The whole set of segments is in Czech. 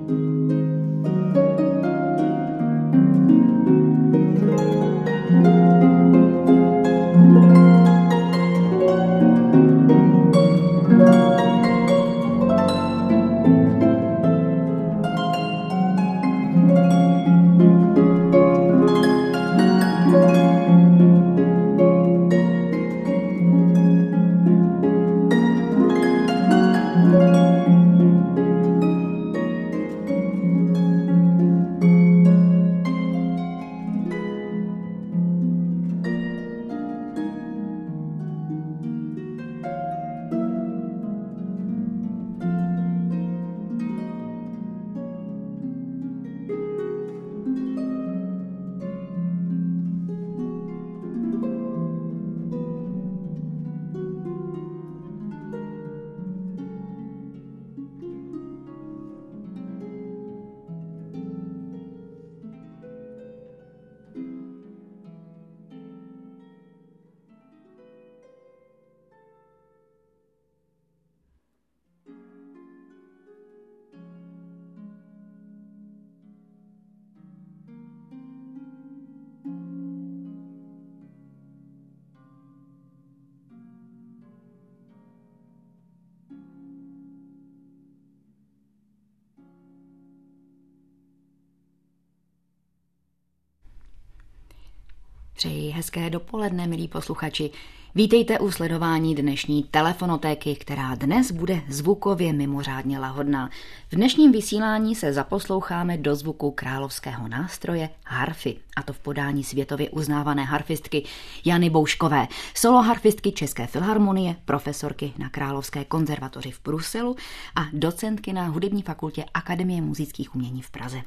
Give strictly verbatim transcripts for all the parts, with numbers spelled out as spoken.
Přeji hezké dopoledne, milí posluchači. Vítejte u sledování dnešní telefonotéky, která dnes bude zvukově mimořádně lahodná. V dnešním vysílání se zaposloucháme do zvuku královského nástroje harfy, a to v podání světově uznávané harfistky Jany Bouškové, soloharfistky České filharmonie, profesorky na Královské konzervatoři v Bruselu a docentky na Hudební fakultě Akademie múzických umění v Praze.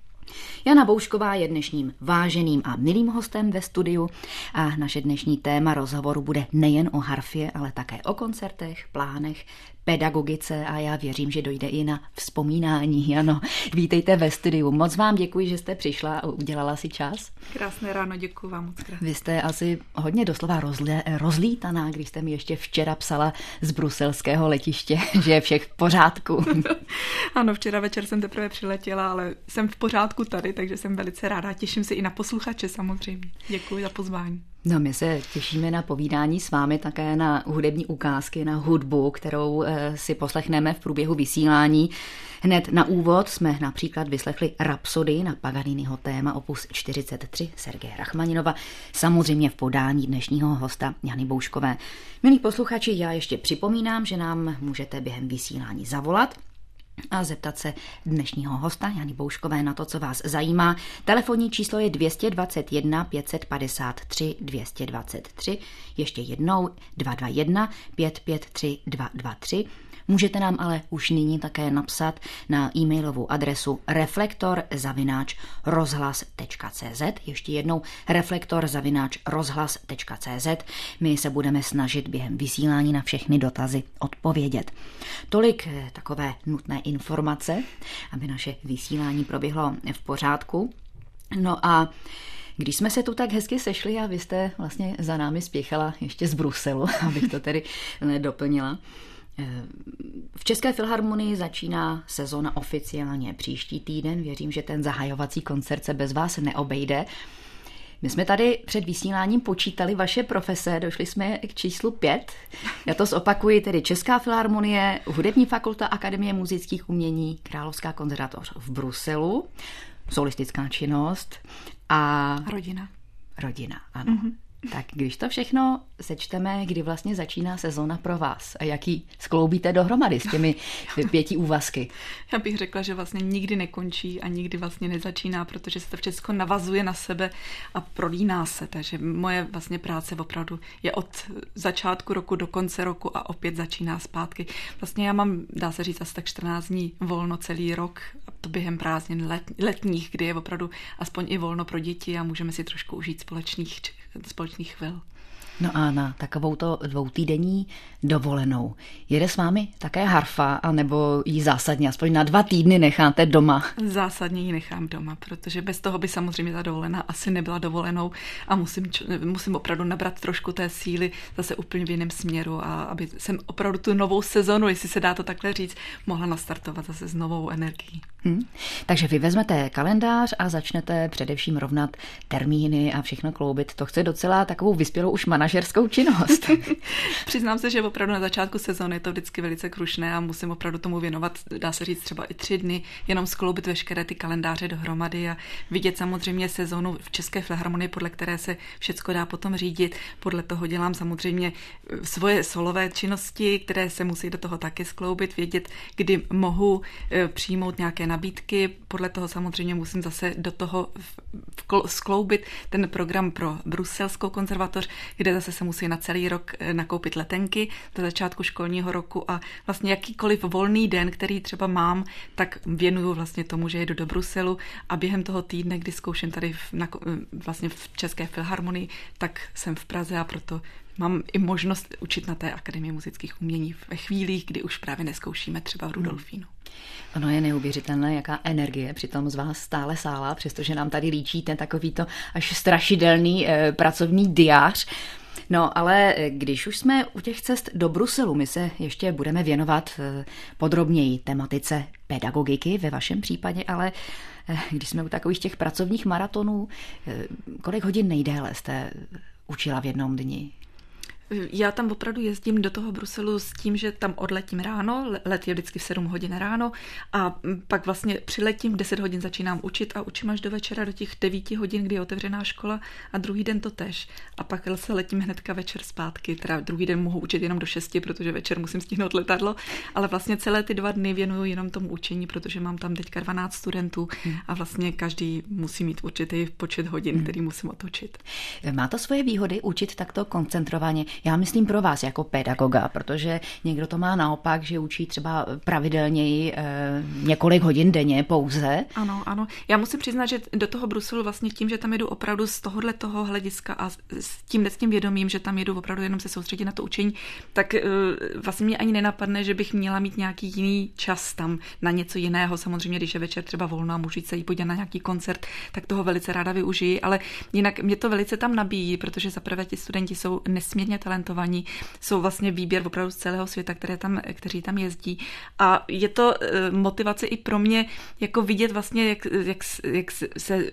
Jana Boušková je dnešním váženým a milým hostem ve studiu a naše dnešní téma rozhovoru bude nejen o harfě, ale také o koncertech, plánech, pedagogice a já věřím, že dojde i na vzpomínání. Jano, vítejte ve studiu. Moc vám děkuji, že jste přišla a udělala si čas. Krásné ráno, děkuji vám moc krát. Vy jste asi hodně doslova rozlé, rozlítaná, když jste mi ještě včera psala z bruselského letiště, že je všech v pořádku. Ano, včera večer jsem teprve přiletěla, ale jsem v pořádku tady, takže jsem velice ráda. Těším se i na posluchače samozřejmě. Děkuji za pozvání. No, my se těšíme na povídání s vámi, také na hudební ukázky, na hudbu, kterou e, si poslechneme v průběhu vysílání. Hned na úvod jsme například vyslechli Rapsodii na Paganiniho téma opus čtyřicet tři Sergeje Rachmaninova, samozřejmě v podání dnešního hosta Jany Bouškové. Milí posluchači, já ještě připomínám, že nám můžete během vysílání zavolat a zeptat se dnešního hosta Jany Bouškové na to, co vás zajímá. Telefonní číslo je dvě stě dvacet jedna pět set padesát tři dvě stě dvacet tři, ještě jednou dva dva jedna pět pět tři dva dva tři. Můžete nám ale už nyní také napsat na e-mailovou adresu reflektor zavináč rozhlas tečka cé zet. Ještě jednou reflektor zavináč rozhlas tečka cé zet. My se budeme snažit během vysílání na všechny dotazy odpovědět. Tolik takové nutné informace, aby naše vysílání proběhlo v pořádku. No a když jsme se tu tak hezky sešli a vy jste vlastně za námi spěchala ještě z Bruselu, abych to tedy doplnila. V České filharmonii začíná sezona oficiálně příští týden. Věřím, že ten zahajovací koncert se bez vás neobejde. My jsme tady před vysíláním počítali vaše profese, došli jsme k číslu pět. Já to zopakuji, tedy Česká filharmonie, Hudební fakulta Akademie múzických umění, Královská konzervatoř v Bruselu, solistická činnost a... Rodina. Rodina, ano. Mm-hmm. Tak když to všechno sečteme, kdy vlastně začíná sezóna pro vás a jaký skloubíte dohromady s těmi pěti úvazky? Já bych řekla, že vlastně nikdy nekončí a nikdy vlastně nezačíná, protože se to všechno navazuje na sebe a prolíná se. Takže moje vlastně práce opravdu je od začátku roku do konce roku a opět začíná zpátky. Vlastně já mám, dá se říct, asi tak čtrnáct dní volno celý rok, a to během prázdnin let, letních, kdy je opravdu aspoň i volno pro děti a můžeme si trošku užít společných společných chvil. No a na takovouto dvoutýdenní dovolenou jede s vámi také harfa, anebo ji zásadně aspoň na dva týdny necháte doma? Zásadně ji nechám doma, protože bez toho by samozřejmě ta dovolená asi nebyla dovolenou a musím, musím opravdu nabrat trošku té síly zase úplně v jiném směru a aby jsem opravdu tu novou sezonu, jestli se dá to takhle říct, mohla nastartovat zase s novou energií. Hmm. Takže vy vezmete kalendář a začnete především rovnat termíny a všechno kloubit. To chce docela takovou vyspělou už manažerskou činnost. Přiznám se, že opravdu na začátku sezóny je to vždycky velice krušné a musím opravdu tomu věnovat, dá se říct třeba i tři dny, jenom skloubit veškeré ty kalendáře dohromady a vidět samozřejmě sezónu v České filharmonii, podle které se všecko dá potom řídit. Podle toho dělám samozřejmě svoje solové činnosti, které se musí do toho taky skloubit, vědět, kdy mohu přijmout nějaké nabídky. Podle toho samozřejmě musím zase do toho skloubit ten program pro bruselskou konzervatoř, kde zase se musí na celý rok nakoupit letenky do začátku školního roku a vlastně jakýkoliv volný den, který třeba mám, tak věnuju vlastně tomu, že jedu do Bruselu a během toho týdne, kdy zkouším tady v, na, vlastně v České filharmonii, tak jsem v Praze a proto mám i možnost učit na té Akademii muzických umění ve chvílích, kdy už právě neskoušíme třeba v Rudolfínu. Ono je neuvěřitelné, jaká energie přitom z vás stále sálá, přestože nám tady líčíte takovýto až strašidelný eh, pracovní diář. No, ale když už jsme u těch cest do Bruselu, my se ještě budeme věnovat eh, podrobněji tematice pedagogiky ve vašem případě, ale eh, když jsme u takových těch pracovních maratonů, eh, kolik hodin nejdéle jste učila v jednom dni? Já tam opravdu jezdím do toho Bruselu s tím, že tam odletím ráno, let je vždycky v sedm hodin ráno a pak vlastně přiletím, v deset hodin začínám učit a učím až do večera do těch devíti hodin, kdy je otevřená škola a druhý den to tež. A pak se letím hnedka večer zpátky, teda druhý den mohu učit jenom do šesti, protože večer musím stihnout letadlo, ale vlastně celé ty dva dny věnuju jenom tomu učení, protože mám tam teďka dvanáct studentů a vlastně každý musí mít určitý počet hodin, který musím otočit. Má to svoje výhody učit takto koncentrovaně? Já myslím pro vás jako pedagoga, protože někdo to má naopak, že učí třeba pravidelněji e, několik hodin denně pouze. Ano, ano. Já musím přiznat, že do toho Bruselu vlastně tím, že tam jedu opravdu z tohohle toho hlediska a s tím s tím vědomím, že tam jedu opravdu jenom se soustředit na to učení, tak e, vlastně mě ani nenapadne, že bych měla mít nějaký jiný čas tam na něco jiného. Samozřejmě, když je večer třeba volno a můžu jít se jít podívat na nějaký koncert, tak toho velice ráda využiji, ale jinak mě to velice tam nabíjí, protože zaprvé ti studenti jsou nesmírně talentovaní, jsou vlastně výběr opravdu z celého světa, které tam, kteří tam jezdí. A je to motivace i pro mě, jako vidět vlastně, jak, jak, jak se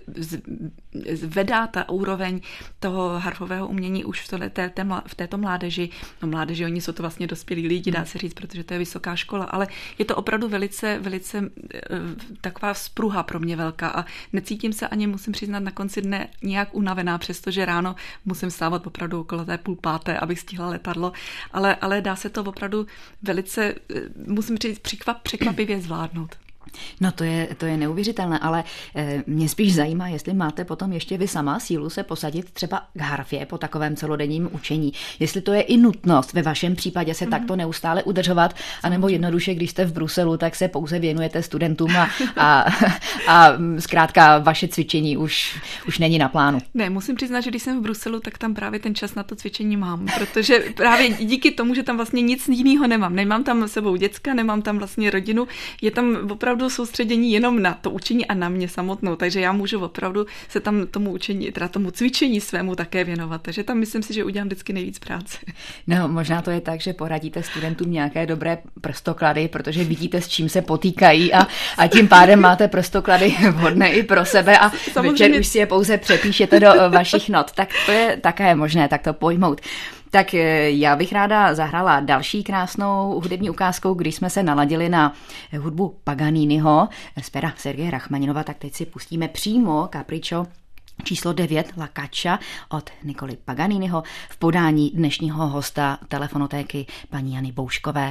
zvedá ta úroveň toho harfového umění už v, tohle, té, té, v této mládeži. No mládeži, oni jsou to vlastně dospělí lidi, dá se říct, protože to je vysoká škola, ale je to opravdu velice, velice taková vzpruha pro mě velká a necítím se ani, musím přiznat, na konci dne nějak unavená, přestože ráno musím stávat opravdu okolo té půl páté, abych stihla letadlo, ale, ale dá se to opravdu velice, musím říct, překvap, překvapivě zvládnout. No to je, to je neuvěřitelné, ale e, mě spíš zajímá, jestli máte potom ještě vy sama sílu se posadit třeba k harfě po takovém celodenním učení. Jestli to je i nutnost ve vašem případě se mm. takto neustále udržovat, anebo jednoduše, když jste v Bruselu, tak se pouze věnujete studentům a, a, a zkrátka vaše cvičení už, už není na plánu. Ne, musím přiznat, že když jsem v Bruselu, tak tam právě ten čas na to cvičení mám, protože právě díky tomu, že tam vlastně nic jiného nemám. Nemám tam s sebou děcka, nemám tam vlastně rodinu, je tam opravdu soustředění jenom na to učení a na mě samotnou, takže já můžu opravdu se tam tomu učení, teda tomu cvičení svému také věnovat, takže tam myslím si, že udělám vždycky nejvíc práce. No, možná to je tak, že poradíte studentům nějaké dobré prstoklady, protože vidíte, s čím se potýkají a, a tím pádem máte prstoklady vhodné i pro sebe a samozřejmě večer už si je pouze přepíšete do vašich not, tak to je také možné takto pojmout. Tak já bych ráda zahrála další krásnou hudební ukázkou, když jsme se naladili na hudbu Paganiniho z pera Sergeje Rachmaninova, tak teď si pustíme přímo Capriccio číslo devět La Caccia od Niccoly Paganiniho v podání dnešního hosta telefonotéky paní Jany Bouškové.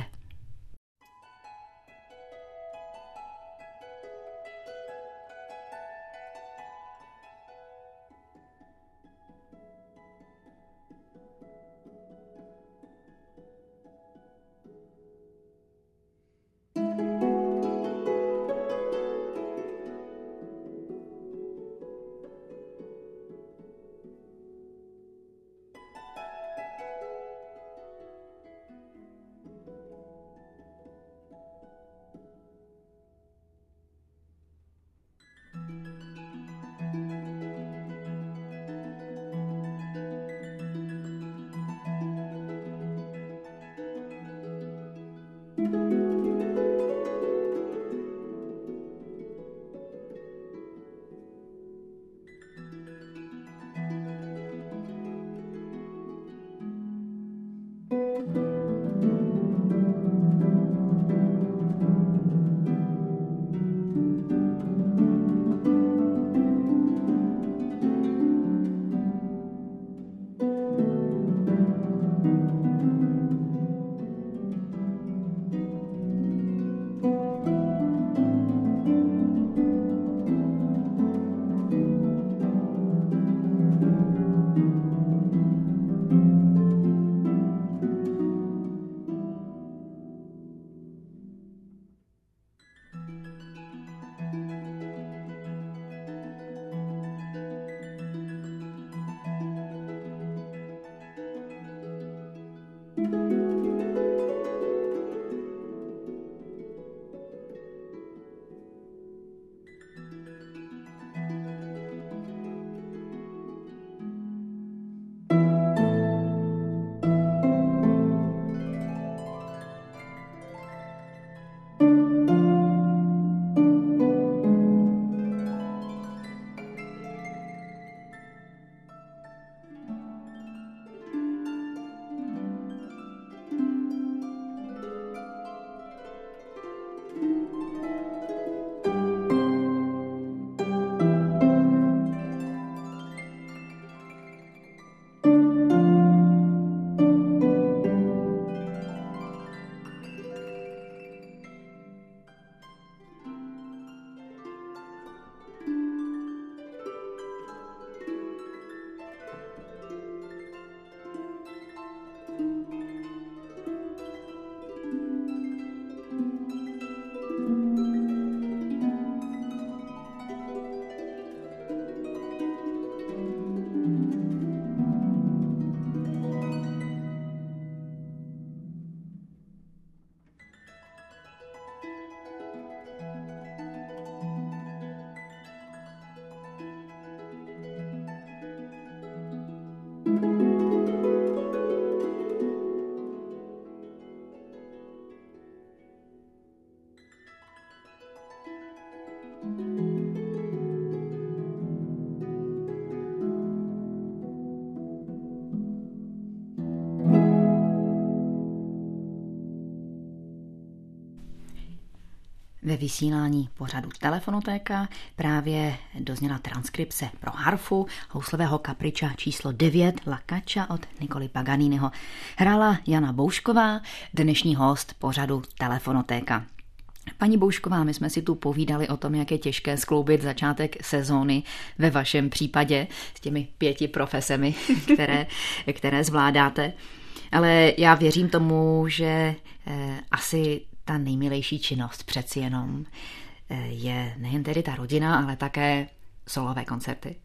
Ve vysílání pořadu Telefonotéka právě dozněla transkripce pro harfu houslového kapriča číslo devět La Caccia od Niccolò Paganiniho. Hrála Jana Boušková, dnešní host pořadu Telefonotéka. Paní Boušková, my jsme si tu povídali o tom, jak je těžké skloubit začátek sezóny ve vašem případě s těmi pěti profesemi, které, které zvládáte. Ale já věřím tomu, že eh, asi ta nejmilejší činnost přeci jenom je nejen tedy ta rodina, ale také solové koncerty.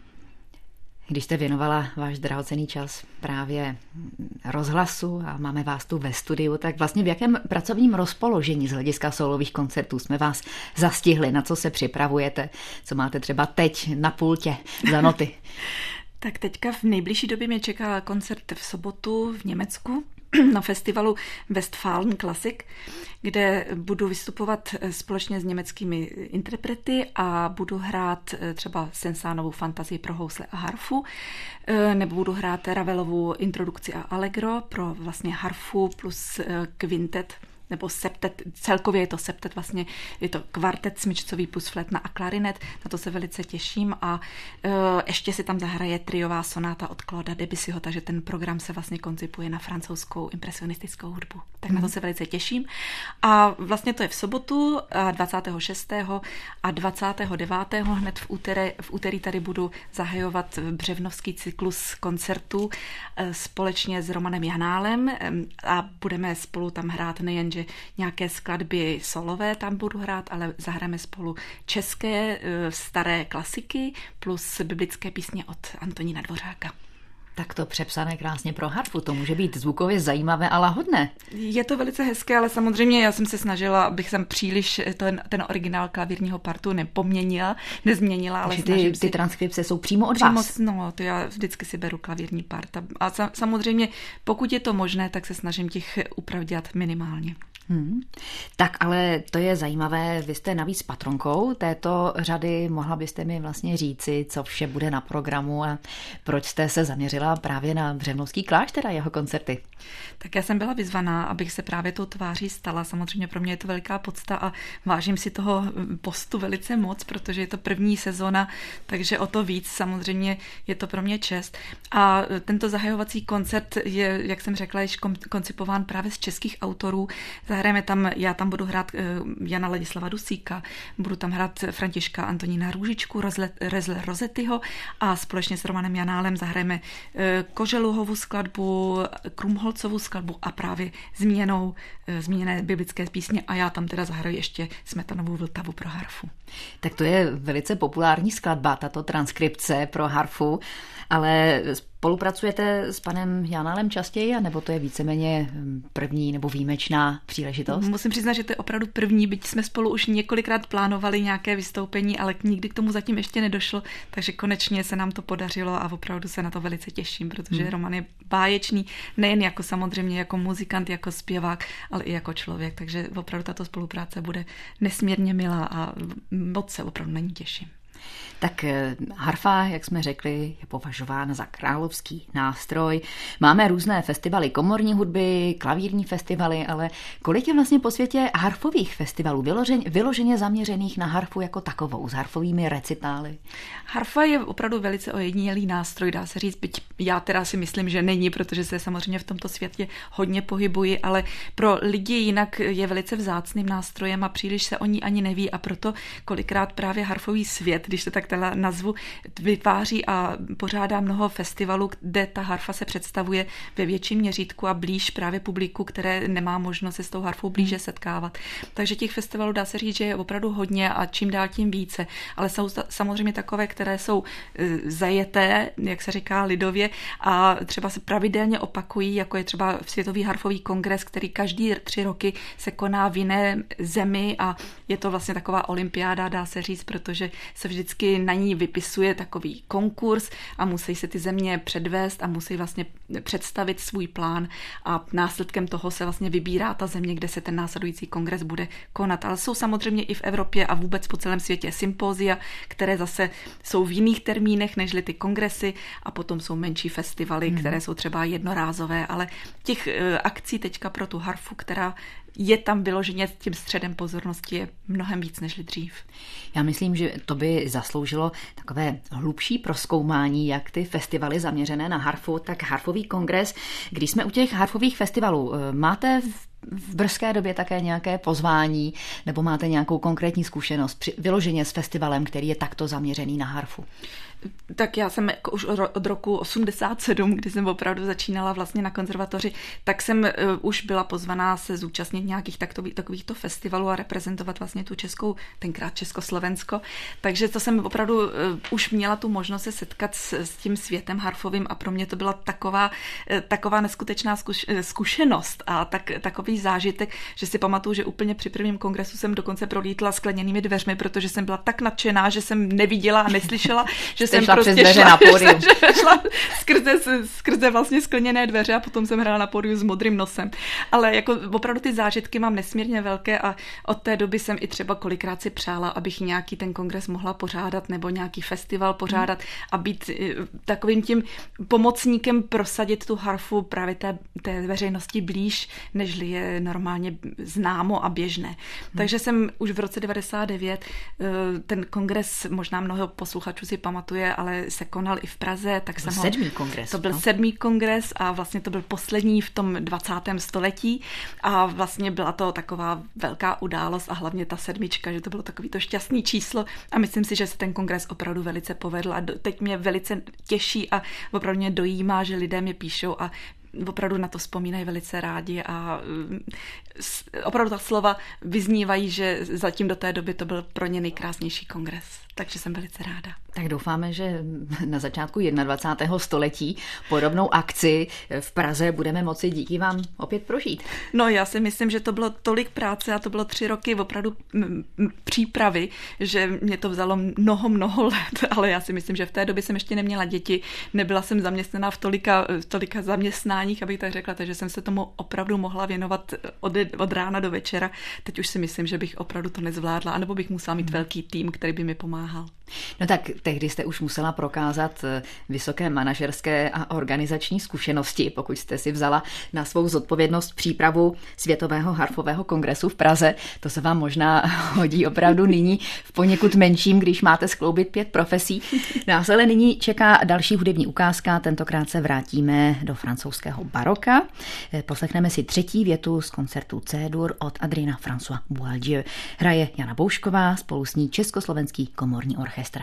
Když jste věnovala váš drahocenný čas právě rozhlasu a máme vás tu ve studiu, tak vlastně v jakém pracovním rozpoložení z hlediska solových koncertů jsme vás zastihli, na co se připravujete, co máte třeba teď na pultě za noty? Tak teďka v nejbližší době mě čeká koncert v sobotu v Německu na festivalu Westfalen Classic, kde budu vystupovat společně s německými interprety a budu hrát třeba Sensánovu fantazii pro housle a harfu, nebo budu hrát Ravelovu introdukci a allegro pro vlastně harfu plus kvintet, nebo septet, celkově je to septet, vlastně je to kvartet smyčcový plus flétna a klarinet, na to se velice těším a uh, ještě si tam zahraje triová sonáta od Clauda Debussyho, takže ten program se vlastně koncipuje na francouzskou impresionistickou hudbu. Tak mm. na to se velice těším. A vlastně to je v sobotu dvacátého šestého a dvacátého devátého hned v úterý, v úterý tady budu zahajovat břevnovský cyklus koncertů uh, společně s Romanem Janálem um, a budeme spolu tam hrát nejen že nějaké skladby solové tam budu hrát, ale zahrajeme spolu české staré klasiky plus biblické písně od Antonína Dvořáka. Tak to přepsané krásně pro harfu, to může být zvukově zajímavé a lahodné. Je to velice hezké, ale samozřejmě já jsem se snažila, abych jsem příliš ten, ten originál klavírního partu nepoměnila, nezměnila, ale ty, ty transkripce jsou přímo od přímo, vás? No, to já vždycky si beru klavírní part. A samozřejmě, pokud je to možné, tak se snažím těch úprav dělat minimálně. Hmm. Tak ale to je zajímavé, vy jste navíc patronkou této řady, mohla byste mi vlastně říci, co vše bude na programu a proč jste se zaměřila právě na Břevnovský klášter a jeho koncerty? Tak já jsem byla vyzvaná, abych se právě tou tváří stala, samozřejmě pro mě je to veliká podsta a vážím si toho postu velice moc, protože je to první sezona, takže o to víc samozřejmě je to pro mě čest. A tento zahajovací koncert je, jak jsem řekla, již koncipován právě z českých autorů. Zahrajeme tam, já tam budu hrát Jana Ladislava Dusíka, budu tam hrát Františka Antonína Růžičku, Rezle Rozettyho a společně s Romanem Janálem zahrajeme Koželuhovu skladbu, Krumholcovu skladbu a právě zmíněnou, zmíněné biblické písně a já tam teda zahraju ještě Smetanovou Vltavu pro harfu. Tak to je velice populární skladba, tato transkripce pro harfu, ale spolupracujete s panem Janálem častěji, nebo to je víceméně první nebo výjimečná příležitost? Musím přiznat, že to je opravdu první, byť jsme spolu už několikrát plánovali nějaké vystoupení, ale nikdy k tomu zatím ještě nedošlo, takže konečně se nám to podařilo a opravdu se na to velice těším, protože hmm. Roman je báječný, nejen jako samozřejmě jako muzikant, jako zpěvák, ale i jako člověk, takže opravdu tato spolupráce bude nesmírně milá a moc se opravdu na ní těším. Tak harfa, jak jsme řekli, je považována za královský nástroj. Máme různé festivaly komorní hudby, klavírní festivaly, ale kolik je vlastně po světě harfových festivalů, vyloženě, vyloženě zaměřených na harfu jako takovou, s harfovými recitály? Harfa je opravdu velice ojedinělý nástroj, dá se říct, byť já teda si myslím, že není, protože se samozřejmě v tomto světě hodně pohybuji, ale pro lidi jinak je velice vzácným nástrojem a příliš se o ní ani neví a proto kolikrát právě harfový svět, když to tak teda nazvu, vytváří a pořádá mnoho festivalů, kde ta harfa se představuje ve větším měřítku a blíž právě publiku, které nemá možnost se s tou harfou blíže setkávat. Takže těch festivalů dá se říct, že je opravdu hodně a čím dál tím více, ale jsou samozřejmě takové, které jsou zajeté, jak se říká lidově, a třeba se pravidelně opakují, jako je třeba Světový harfový kongres, který každý tři roky se koná v jiné zemi a je to vlastně taková olympiáda, dá se říct, protože se vždy vždycky na ní vypisuje takový konkurs a musí se ty země předvést a musí vlastně představit svůj plán a následkem toho se vlastně vybírá ta země, kde se ten následující kongres bude konat. Ale jsou samozřejmě i v Evropě a vůbec po celém světě sympózia, které zase jsou v jiných termínech nežli ty kongresy a potom jsou menší festivaly, hmm. které jsou třeba jednorázové, ale těch akcí teďka pro tu harfu, která je tam vyloženě tím středem pozornosti, je mnohem víc než dřív. Já myslím, že to by zasloužilo takové hlubší prozkoumání, jak ty festivaly zaměřené na harfu, tak harfový kongres. Když jsme u těch harfových festivalů, máte v brzké době také nějaké pozvání nebo máte nějakou konkrétní zkušenost při, vyloženě s festivalem, který je takto zaměřený na harfu? Tak já jsem už od roku osmdesát sedm, kdy jsem opravdu začínala vlastně na konzervatoři, tak jsem uh, už byla pozvaná se zúčastnit nějakých takových, takovýchto festivalů a reprezentovat vlastně tu českou, tenkrát Československo. Takže to jsem opravdu uh, už měla tu možnost se setkat s, s tím světem harfovým a pro mě to byla taková, uh, taková neskutečná zkuš, uh, zkušenost a tak, takový zážitek, že si pamatuju, že úplně při prvním kongresu jsem dokonce prolítla skleněnými dveřmi, protože jsem byla tak nadšená, že jsem neviděla a neslyšela, že jsem šla prostě přes dveře šla, na pódium. Jsem šla skrze, skrze vlastně skleněné dveře a potom jsem hrála na pódiu s modrým nosem. Ale jako opravdu ty zážitky mám nesmírně velké a od té doby jsem i třeba kolikrát si přála, abych nějaký ten kongres mohla pořádat nebo nějaký festival pořádat hmm. a být takovým tím pomocníkem prosadit tu harfu právě té, té veřejnosti blíž, nežli je normálně známo a běžné. Hmm. Takže jsem už v roce devadesát devět ten kongres, možná mnoho posluchačů si pamatuje, ale se konal i v Praze. Tak jsem sedmý ho, kongres. To byl no? sedmý kongres a vlastně to byl poslední v tom dvacátém století a vlastně byla to taková velká událost a hlavně ta sedmička, že to bylo takový to šťastný číslo a myslím si, že se ten kongres opravdu velice povedl a teď mě velice těší a opravdu mě dojímá, že lidé mě píšou a opravdu na to vzpomínají velice rádi a opravdu ta slova vyznívají, že zatím do té doby to byl pro ně nejkrásnější kongres. Takže jsem velice ráda. Tak doufáme, že na začátku dvacátého prvního století podobnou akci v Praze budeme moci díky vám opět prožít. No já si myslím, že to bylo tolik práce a to bylo tři roky opravdu přípravy, že mě to vzalo mnoho, mnoho let, ale já si myslím, že v té době jsem ještě neměla děti, nebyla jsem zaměstnaná v tolika, v tolika zaměstnáních, abych tak řekla, takže jsem se tomu opravdu mohla věnovat od, od rána do večera. Teď už si myslím, že bych opravdu to nezvládla, anebo bych musela mít velký tým, který by mi pomáhal. No tak tehdy jste už musela prokázat vysoké manažerské a organizační zkušenosti, pokud jste si vzala na svou zodpovědnost přípravu Světového harfového kongresu v Praze. To se vám možná hodí opravdu nyní v poněkud menším, když máte skloubit pět profesí. Nás ale nyní čeká další hudební ukázka, tentokrát se vrátíme do francouzského baroka. Poslechneme si třetí větu z koncertu C-dur od Adriana François Boieldieu. Hraje Jana Boušková, spolu s ní Československý komorní orchestr.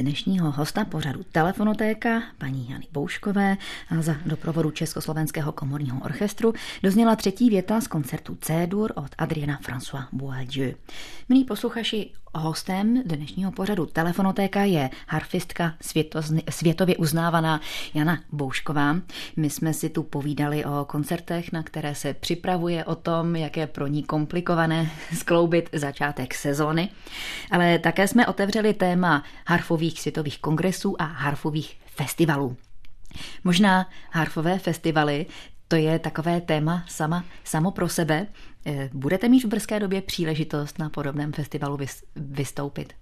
dnešního hosta pořadu Telefonotéka, paní Jany Bouškové, a za doprovodu Československého komorního orchestru dozněla třetí věta z koncertu C-dur od Adriana François Boieldieu. Milí posluchači, hostem dnešního pořadu Telefonotéka je harfistka světově uznávaná Jana Boušková. My jsme si tu povídali o koncertech, na které se připravuje, o tom, jak je pro ní komplikované skloubit začátek sezóny, ale také jsme otevřeli téma harfových světových kongresů a harfových festivalů. Možná harfové festivaly, to je takové téma sama, samo pro sebe. Budete mít v brzké době příležitost na podobném festivalu vystoupit?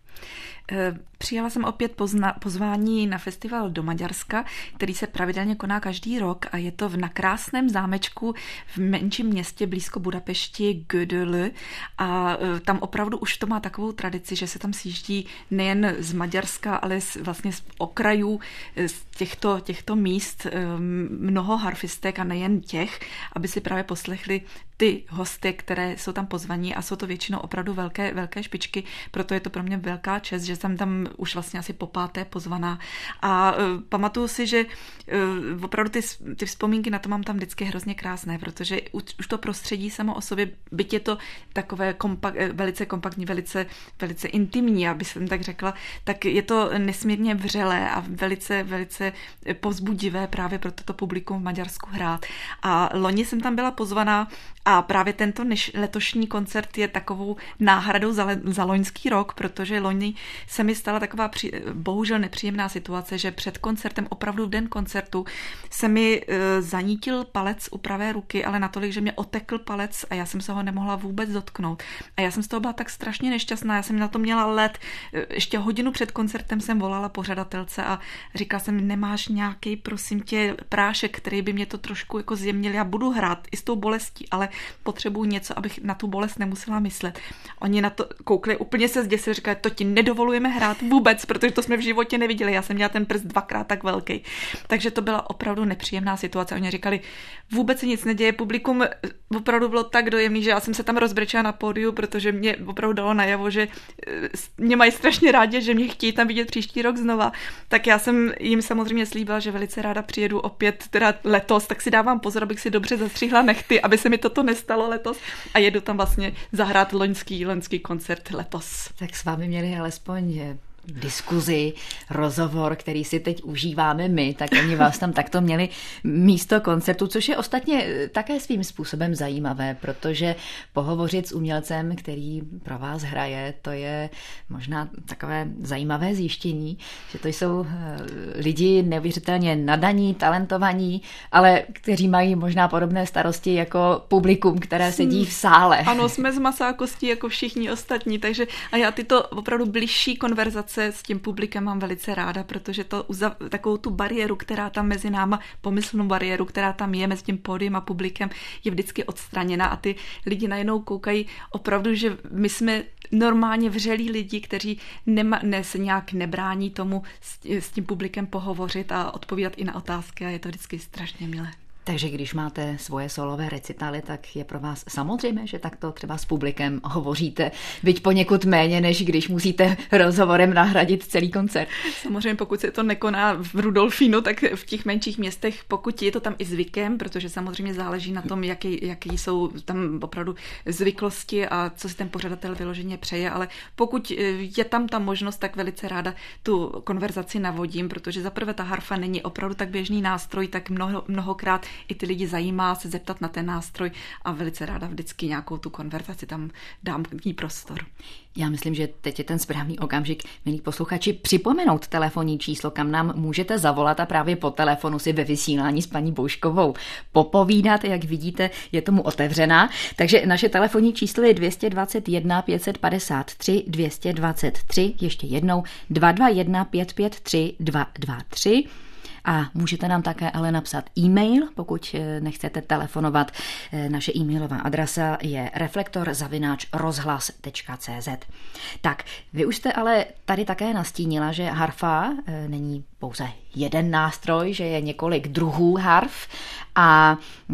Přijala jsem opět pozna, pozvání na festival do Maďarska, který se pravidelně koná každý rok a je to v na krásném zámečku v menším městě blízko Budapešti Gödöllő a tam opravdu už to má takovou tradici, že se tam sjíždí nejen z Maďarska, ale z, vlastně z okrajů z těchto, těchto míst mnoho harfistek a nejen těch, aby si právě poslechli ty hosty, které jsou tam pozvaní a jsou to většinou opravdu velké, velké špičky, proto je to pro mě velká čest, že jsem tam už vlastně asi po páté pozvaná. A uh, pamatuju si, že uh, opravdu ty, ty vzpomínky na to mám tam vždycky hrozně krásné, protože už, už to prostředí samo o sobě, byť je to takové kompak, velice kompaktní, velice, velice intimní, aby jsem tak řekla, tak je to nesmírně vřelé a velice, velice povzbudivé právě pro toto publikum v Maďarsku hrát. A loni jsem tam byla pozvaná a právě tento než, letošní koncert je takovou náhradou za, le, za loňský rok, protože loni se mi stala taková při, bohužel nepříjemná situace, že před koncertem, opravdu v den koncertu, se mi e, zanítil palec u pravé ruky, ale natolik, že mě otekl palec a já jsem se ho nemohla vůbec dotknout. A já jsem z toho byla tak strašně nešťastná, já jsem na to měla let. E, ještě hodinu před koncertem jsem volala pořadatelce a říkala jsem, nemáš nějaký, prosím tě, prášek, který by mě to trošku jako zjemnil, já budu hrát i s tou bolestí, ale potřebuju něco, abych na tu bolest nemusela myslet. Oni na to koukli, úplně se zděsili, říkali, to ti nedovolujeme hrát vůbec, protože to jsme v životě neviděli. Já jsem měla ten prst dvakrát tak velký. Takže to byla opravdu nepříjemná situace. Oni říkali, vůbec se nic neděje, publikum opravdu bylo tak dojemný, že já jsem se tam rozbrečela na pódiu, protože mě opravdu dalo najavo, že mě mají strašně rádi, že mě chtějí tam vidět příští rok znova. Tak já jsem jim samozřejmě slíbila, že velice ráda přijedu opět teda letos, tak si dávám pozor, abych si dobře zastřihla nechty, aby se mi toto nestalo letos a jedu tam vlastně zahrát loňský, loňský koncert letos. Tak s vámi měli alespoň diskuzi, rozhovor, který si teď užíváme my, tak oni vás tam takto měli místo koncertu, což je ostatně také svým způsobem zajímavé, protože pohovořit s umělcem, který pro vás hraje, to je možná takové zajímavé zjištění, že to jsou lidi neuvěřitelně nadaní, talentovaní, ale kteří mají možná podobné starosti jako publikum, které sedí v sále. Ano, jsme z masa a kostí jako všichni ostatní, takže a já tyto opravdu bližší konverzace s tím publikem mám velice ráda, protože to uzav, takovou tu bariéru, která tam mezi náma, pomyslnou bariéru, která tam je mezi tím pódiem a publikem, je vždycky odstraněna a ty lidi najednou koukají opravdu, že my jsme normálně vřelí lidi, kteří nema, ne, se nějak nebrání tomu s, s tím publikem pohovořit a odpovídat i na otázky a je to vždycky strašně milé. Takže když máte svoje solové recitály, tak je pro vás samozřejmé, že takto třeba s publikem hovoříte, byť poněkud méně, než když musíte rozhovorem nahradit celý koncert. Samozřejmě pokud se to nekoná v Rudolfínu, tak v těch menších městech, pokud je to tam i zvykem, protože samozřejmě záleží na tom, jaký, jaký jsou tam opravdu zvyklosti a co si ten pořadatel vyloženě přeje, ale pokud je tam ta možnost, tak velice ráda tu konverzaci navodím, protože zaprvé ta harfa není opravdu tak běžný nástroj, tak mnoho, mnohokrát i ty lidi zajímá se zeptat na ten nástroj a velice ráda vždycky nějakou tu konverzaci tam dám k ní prostor. Já myslím, že teď je ten správný okamžik, milí posluchači, připomenout telefonní číslo, kam nám můžete zavolat a právě po telefonu si ve vysílání s paní Bouškovou popovídat. Jak vidíte, je tomu otevřená. Takže naše telefonní číslo je dvě stě dvacet jedna pět set padesát tři, dvě stě dvacet tři, ještě jednou dva dva jedna pět pět tři dva dva tři. A můžete nám také ale napsat e-mail, pokud nechcete telefonovat. Naše e-mailová adresa je reflektor zavináč rozhlas tečka cé zet. Tak, vy už jste ale tady také nastínila, že harfa není pouze jeden nástroj, že je několik druhů harf a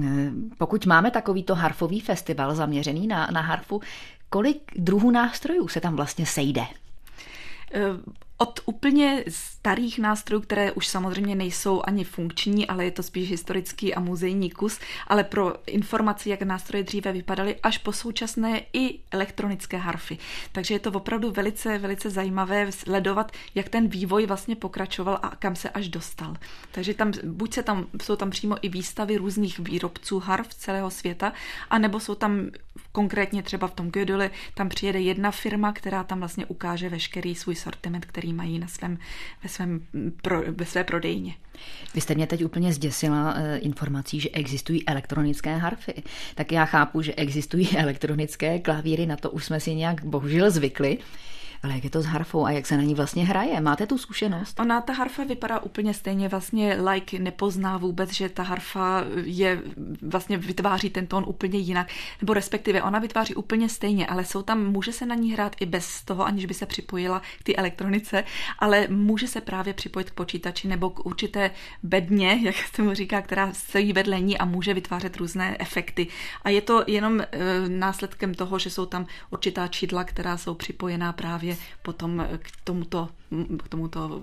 pokud máme takovýto harfový festival zaměřený na, na harfu, kolik druhů nástrojů se tam vlastně sejde? Od úplně starých nástrojů, které už samozřejmě nejsou ani funkční, ale je to spíš historický a muzejní kus, ale pro informaci, jak nástroje dříve vypadaly, až po současné i elektronické harfy. Takže je to opravdu velice, velice zajímavé sledovat, jak ten vývoj vlastně pokračoval a kam se až dostal. Takže tam, buď se tam, jsou tam přímo i výstavy různých výrobců harf celého světa, anebo jsou tam konkrétně třeba v tom Gödele, tam přijede jedna firma, která tam vlastně ukáže veškerý svůj sortiment, který mají na svém, ve, svém, pro, ve své prodejně. Vy jste mě teď úplně zděsila e, informací, že existují elektronické harfy. Tak já chápu, že existují elektronické klavíry, na to už jsme si nějak bohužel zvykli. Ale jak je to s harfou a jak se na ní vlastně hraje? Máte tu zkušenost? Ona, ta harfa vypadá úplně stejně, vlastně like nepozná vůbec, že ta harfa je, vlastně vytváří ten tón úplně jinak, nebo respektive ona vytváří úplně stejně, ale jsou tam, může se na ní hrát i bez toho, aniž by se připojila k té elektronice, ale může se právě připojit k počítači nebo k určité bedně, jak se mu říká, která stojí vedle ní a může vytvářet různé efekty. A je to jenom e, následkem toho, že jsou tam určitá čidla, která jsou připojená právě potom k tomuto, k tomuto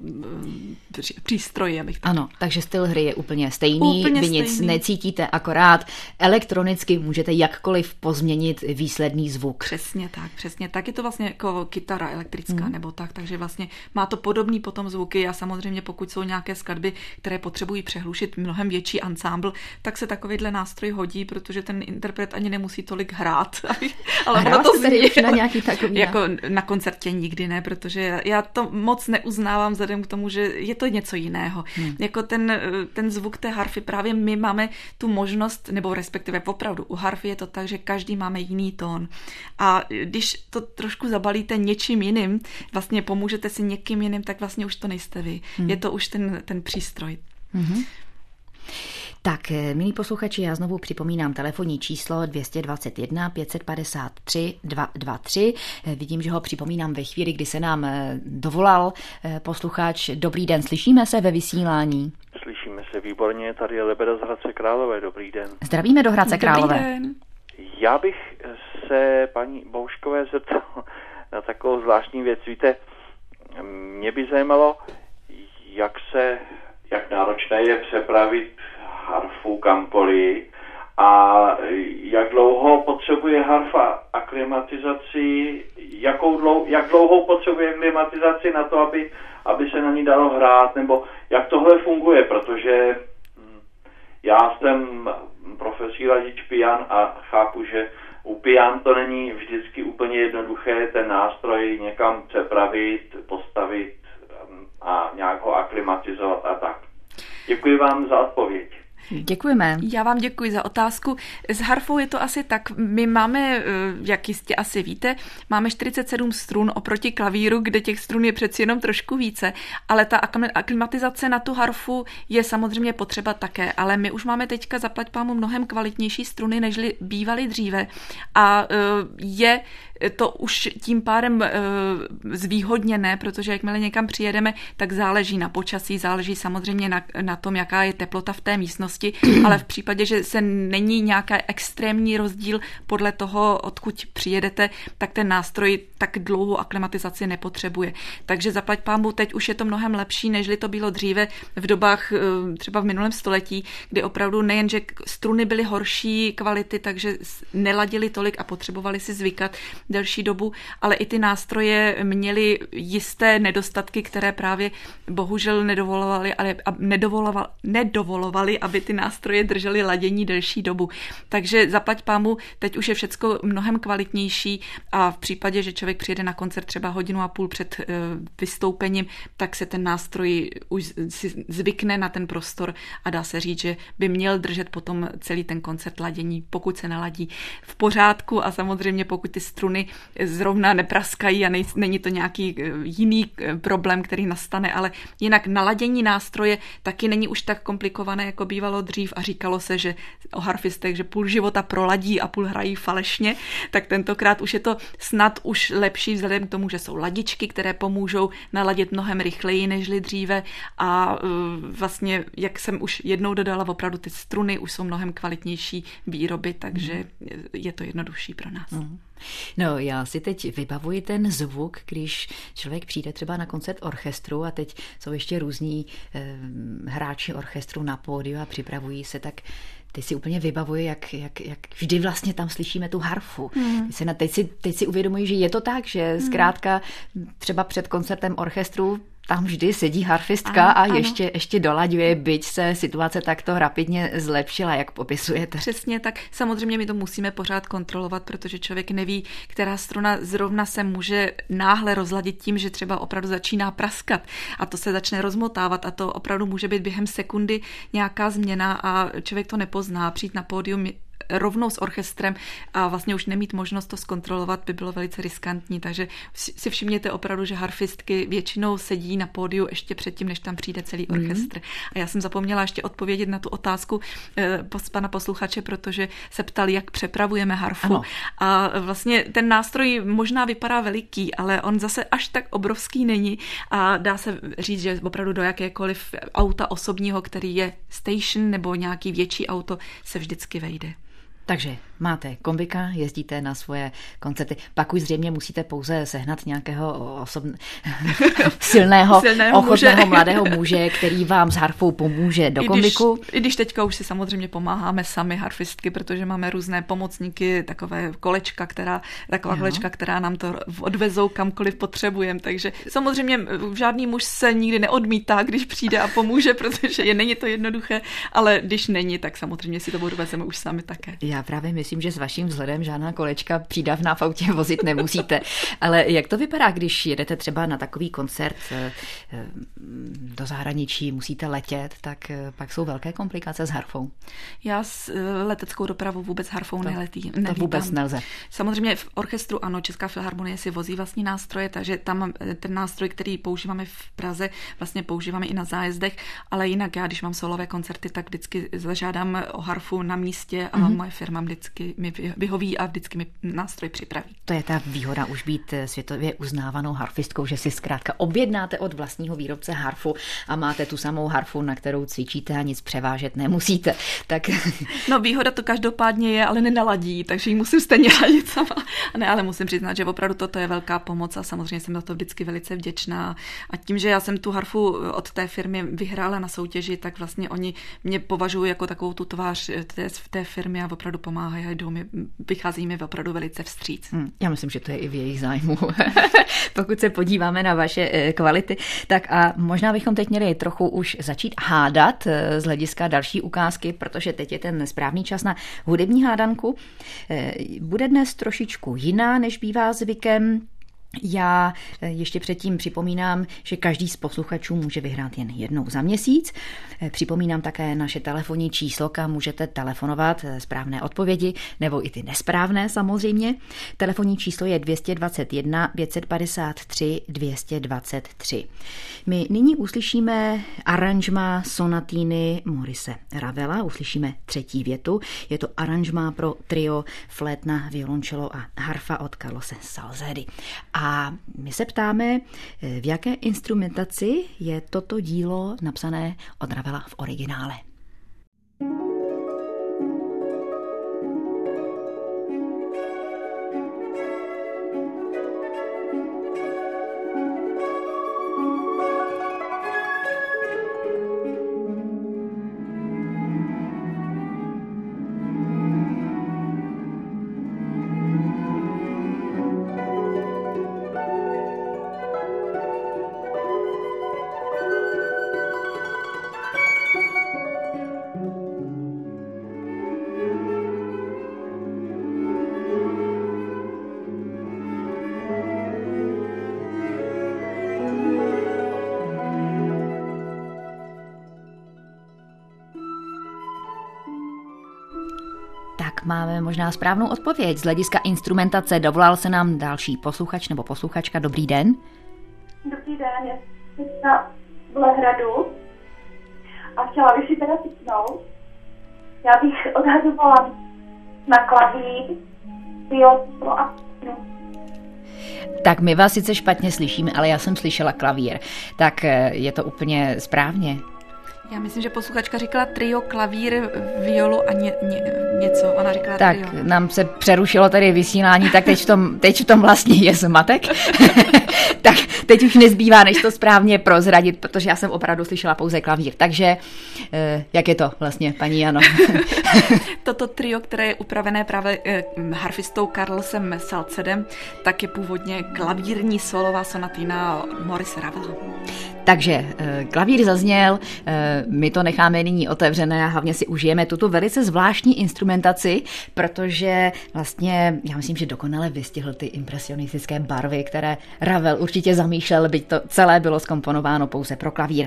přístroji. Abych tak... Ano, takže styl hry je úplně stejný, úplně vy stejný. Nic necítíte, akorát elektronicky můžete jakkoliv pozměnit výsledný zvuk. Přesně tak, přesně tak. Je to vlastně jako kytara elektrická hmm. nebo tak, takže vlastně má to podobný potom zvuky a samozřejmě pokud jsou nějaké skladby, které potřebují přehlušit mnohem větší ansámbl, tak se takovýhle nástroj hodí, protože ten interpret ani nemusí tolik hrát. Ale a hrál to jste tady už na nějaký takový? Jako na koncertě nikdy ne, protože já to moc neuznávám vzhledem k tomu, že je to něco jiného. Hmm. Jako ten, ten zvuk té harfy, právě my máme tu možnost, nebo respektive opravdu u harfy je to tak, že každý máme jiný tón. A když to trošku zabalíte něčím jiným, vlastně pomůžete si někým jiným, tak vlastně už to nejste vy. Hmm. Je to už ten, ten přístroj. Hmm. Tak, milí posluchači, já znovu připomínám telefonní číslo dvě stě dvacet jedna pět set padesát tři dvě stě dvacet tři. Vidím, že ho připomínám ve chvíli, kdy se nám dovolal posluchač. Dobrý den, slyšíme se ve vysílání? Slyšíme se výborně, tady je Lebeda z Hradce Králové, dobrý den. Zdravíme do Hradce Králové. Dobrý den. Já bych se paní Bouškové zeptal na takovou zvláštní věc. Víte, mě by zajímalo, jak se, jak náročné je přepravit harfu Campoli a jak dlouho potřebuje harfa aklimatizaci, jakou dlou, jak dlouhou potřebuje aklimatizaci na to, aby, aby se na ní dalo hrát, nebo jak tohle funguje, protože já jsem profesí ladič pian a chápu, že u pian to není vždycky úplně jednoduché ten nástroj někam přepravit, postavit a nějak ho aklimatizovat a tak. Děkuji vám za odpověď. Děkujeme. Já vám děkuji za otázku. S harfou je to asi tak, my máme, jak jistě asi víte, máme čtyřicet sedm strun oproti klavíru, kde těch strun je přeci jenom trošku více, ale ta aklimatizace na tu harfu je samozřejmě potřeba také, ale my už máme teďka zaplať pámu mnohem kvalitnější struny, nežli bývaly dříve a je to už tím pádem e, zvýhodněné, protože jakmile někam přijedeme, tak záleží na počasí, záleží samozřejmě na, na tom, jaká je teplota v té místnosti, ale v případě, že se není nějaký extrémní rozdíl podle toho, odkud přijedete, tak ten nástroj tak dlouhou aklimatizaci nepotřebuje. Takže zaplať pánbu, teď už je to mnohem lepší, nežli to bylo dříve v dobách e, třeba v minulém století, kdy opravdu nejen, že struny byly horší kvality, takže neladily tolik a potřebovali si zvykat delší dobu, ale i ty nástroje měly jisté nedostatky, které právě bohužel nedovolovaly, ale nedovolovaly, nedovolovaly, aby ty nástroje držely ladění delší dobu. Takže zaplať pámu, teď už je všecko mnohem kvalitnější a v případě, že člověk přijede na koncert třeba hodinu a půl před uh, vystoupením, tak se ten nástroj už si zvykne na ten prostor a dá se říct, že by měl držet potom celý ten koncert ladění, pokud se naladí v pořádku a samozřejmě pokud ty struny zrovna nepraskají a nej, není to nějaký jiný problém, který nastane, ale jinak naladění nástroje taky není už tak komplikované, jako bývalo dřív a říkalo se, že o harfistech, že půl života proladí a půl hrají falešně, tak tentokrát už je to snad už lepší vzhledem k tomu, že jsou ladičky, které pomůžou naladit mnohem rychleji nežli dříve a vlastně, jak jsem už jednou dodala, opravdu ty struny už jsou mnohem kvalitnější výroby, takže je to jednodušší pro nás. Mm. No, já si teď vybavuji ten zvuk, když člověk přijde třeba na koncert orchestru a teď jsou ještě různí eh, hráči orchestru na pódiu a připravují se, tak teď si úplně vybavuji, jak, jak, jak vždy vlastně tam slyšíme tu harfu. Mm. Teď, si, teď, si, teď si uvědomuji, že je to tak, že mm. zkrátka třeba před koncertem orchestru tam vždy sedí harfistka ano, a ano. Ještě, ještě dolaďuje, byť se situace takto rapidně zlepšila, jak popisujete. Přesně tak. Samozřejmě my to musíme pořád kontrolovat, protože člověk neví, která struna zrovna se může náhle rozladit tím, že třeba opravdu začíná praskat a to se začne rozmotávat a to opravdu může být během sekundy nějaká změna a člověk to nepozná. Přijít na pódium rovnou s orchestrem a vlastně už nemít možnost to zkontrolovat by bylo velice riskantní, takže si všimněte opravdu, že harfistky většinou sedí na pódiu ještě předtím, než tam přijde celý orchestr. Mm. A já jsem zapomněla ještě odpovědět na tu otázku eh, pana posluchače, protože se ptali, jak přepravujeme harfu. Ano. A vlastně ten nástroj možná vypadá veliký, ale on zase až tak obrovský není a dá se říct, že opravdu do jakékoliv auta osobního, který je station nebo nějaký větší auto, se vždycky vejde. Takže máte kombika, jezdíte na svoje koncerty, pak už zřejmě musíte pouze sehnat nějakého osobn... silného, silného ochotného muže. mladého muže, který vám s harfou pomůže do I kombiku. Když, I když teďka už si samozřejmě pomáháme sami harfistky, protože máme různé pomocníky, takové kolečka, která, taková jo. kolečka, která nám to odvezou kamkoliv potřebujeme. Takže samozřejmě žádný muž se nikdy neodmítá, když přijde a pomůže, protože je není to jednoduché, ale když není, tak samozřejmě si to odvezeme už sami také. Já právě myslím, že s vaším vzhledem žádná kolečka přídavná v autě vozit nemusíte. Ale jak to vypadá, když jedete třeba na takový koncert do zahraničí, musíte letět, tak pak jsou velké komplikace s harfou? Já s leteckou dopravou vůbec harfou to, neletí. To vůbec nelze. Samozřejmě v orchestru ano, Česká filharmonie si vozí vlastní nástroje, takže tam ten nástroj, který používáme v Praze, vlastně používáme i na zájezdech, ale jinak já, když mám solové koncerty, tak vždycky zažádám o harfu na místě a mm-hmm. moje firma vždycky mi vyhoví a vždycky mi nástroj připraví. To je ta výhoda už být světově uznávanou harfistkou, že si zkrátka objednáte od vlastního výrobce harfu a máte tu samou harfu, na kterou cvičíte a nic převážet nemusíte. Tak... No výhoda to každopádně je, ale nenaladí, takže ji musím stejně ladit sama. Ne, ale musím přiznat, že opravdu toto je velká pomoc a samozřejmě jsem za to vždycky velice vděčná. A tím, že já jsem tu harfu od té firmy vyhrála na soutěži, tak vlastně oni mě považují jako takovou tu tvář té, té firmy a opravdu pomáhají a jdou mi, vychází mi opravdu velice vstříc. Hmm, já myslím, že to je i v jejich zájmu. Pokud se podíváme na vaše kvality, tak a možná bychom teď měli trochu už začít hádat z hlediska další ukázky, protože teď je ten správný čas na hudební hádanku. Bude dnes trošičku jiná, než bývá zvykem. Já ještě předtím připomínám, že každý z posluchačů může vyhrát jen jednou za měsíc. Připomínám také naše telefonní číslo, kam můžete telefonovat správné odpovědi, nebo i ty nesprávné samozřejmě. Telefonní číslo je dvě stě dvacet jedna pět set padesát tři dvě stě dvacet tři. My nyní uslyšíme aranžmá sonatiny Maurice Ravela, uslyšíme třetí větu. Je to aranžmá pro trio, flétna, violončelo a harfa od Carlose Salzedy. A my se ptáme, v jaké instrumentaci je toto dílo napsané od Ravela v originále. Máme možná správnou odpověď. Z hlediska instrumentace dovolal se nám další posluchač nebo posluchačka. Dobrý den. Dobrý den, já jsem na Vlehradu a chtěla bych si teda tipnout. Já bych odhadovala na klavír, violončelo a no. Tak my vás sice špatně slyšíme, ale já jsem slyšela klavír. Tak je to úplně správně. Já myslím, že posluchačka říkala trio, klavír, violu a ně, ně, něco. Ona říkala tak, trio. Tak, nám se přerušilo tady vysílání, tak teď v tom, teď v tom vlastně je zmatek. Tak teď už nezbývá, než to správně prozradit, protože já jsem opravdu slyšela pouze klavír. Takže jak je to vlastně, paní Jano? Toto trio, které je upravené právě harfistou Carlosem Salcedem, tak je původně klavírní solová sonatina Maurice Ravela. Takže klavír zazněl, my to necháme nyní otevřené a hlavně si užijeme tuto velice zvláštní instrumentaci, protože vlastně já myslím, že dokonale vystihl ty impresionistické barvy, které Ravel určitě zamýšlel, byť to celé bylo zkomponováno pouze pro klavír.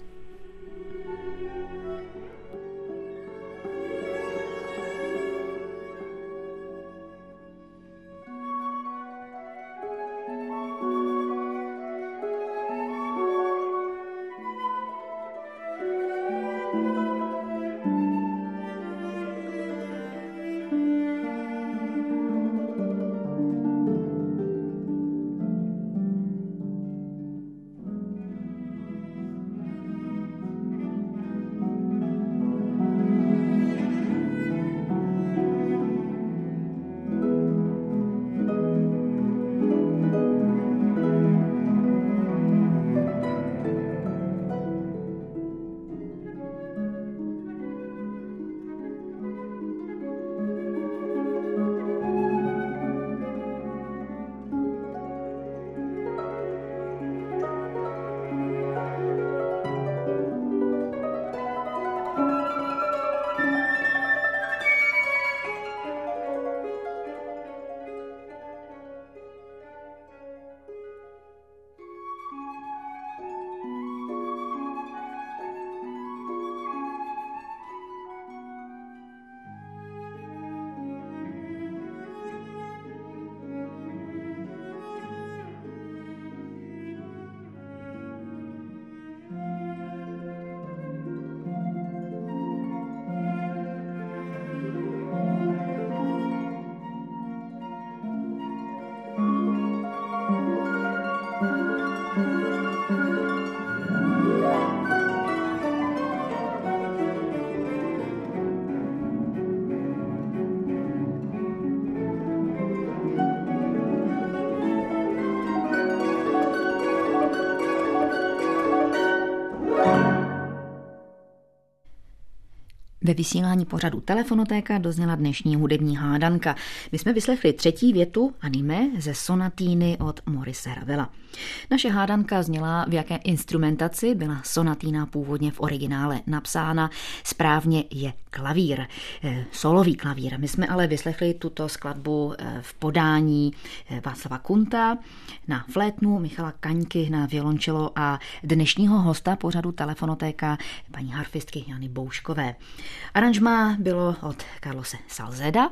Ve vysílání pořadu Telefonotéka dozněla dnešní hudební hádanka. My jsme vyslechli třetí větu anime ze sonatíny od Maurice Ravela. Naše hádanka zněla, v jaké instrumentaci byla sonatína původně v originále napsána. Správně je klavír, solový klavír. My jsme ale vyslechli tuto skladbu v podání Václava Kunta na flétnu, Michala Kaňky na violončelo a dnešního hosta pořadu Telefonotéka, paní harfistky Jany Bouškové. Aranžmá bylo od Carlose Salceda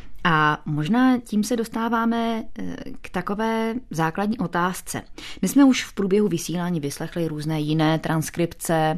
a možná tím se dostáváme k takové základní otázce. My jsme už v průběhu vysílání vyslechli různé jiné transkripce,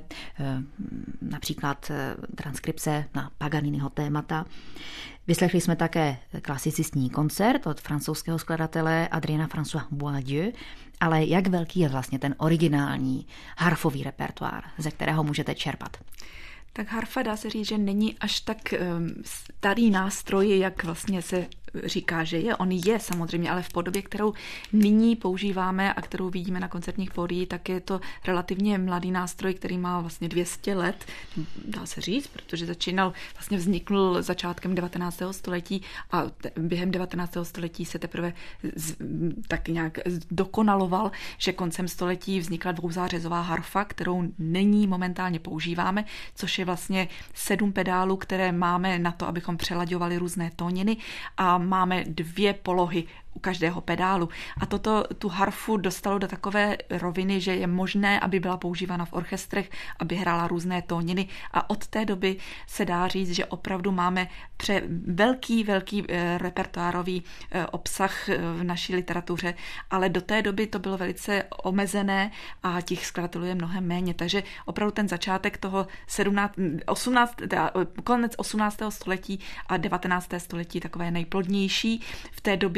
například transkripce na Paganiniho témata. Vyslechli jsme také klasicistní koncert od francouzského skladatele Adriana François Boieldieu, ale jak velký je vlastně ten originální harfový repertoár, ze kterého můžete čerpat? Tak harfa dá se říct, že není až tak um, starý nástroj, jak vlastně se říká, že je. On je samozřejmě, ale v podobě, kterou nyní používáme a kterou vidíme na koncertních pódiích, tak je to relativně mladý nástroj, který má vlastně dvě stě let, dá se říct, protože začínal, vlastně vznikl začátkem devatenáctého století a během devatenáctého století se teprve z, tak nějak dokonaloval, že koncem století vznikla dvouzářezová harfa, kterou nyní momentálně používáme, což je vlastně sedm pedálů, které máme na to, abychom přelaďovali různé tóniny a máme dvě polohy u každého pedálu. A toto tu harfu dostalo do takové roviny, že je možné, aby byla používána v orchestrech, aby hrála různé tóniny a od té doby se dá říct, že opravdu máme pře velký, velký e, repertoárový e, obsah v naší literatuře, ale do té doby to bylo velice omezené a těch skladatelů je mnohem méně, takže opravdu ten začátek toho osmnáctého konec osmnáctého století a devatenáctého století takové nejplodnější v té době a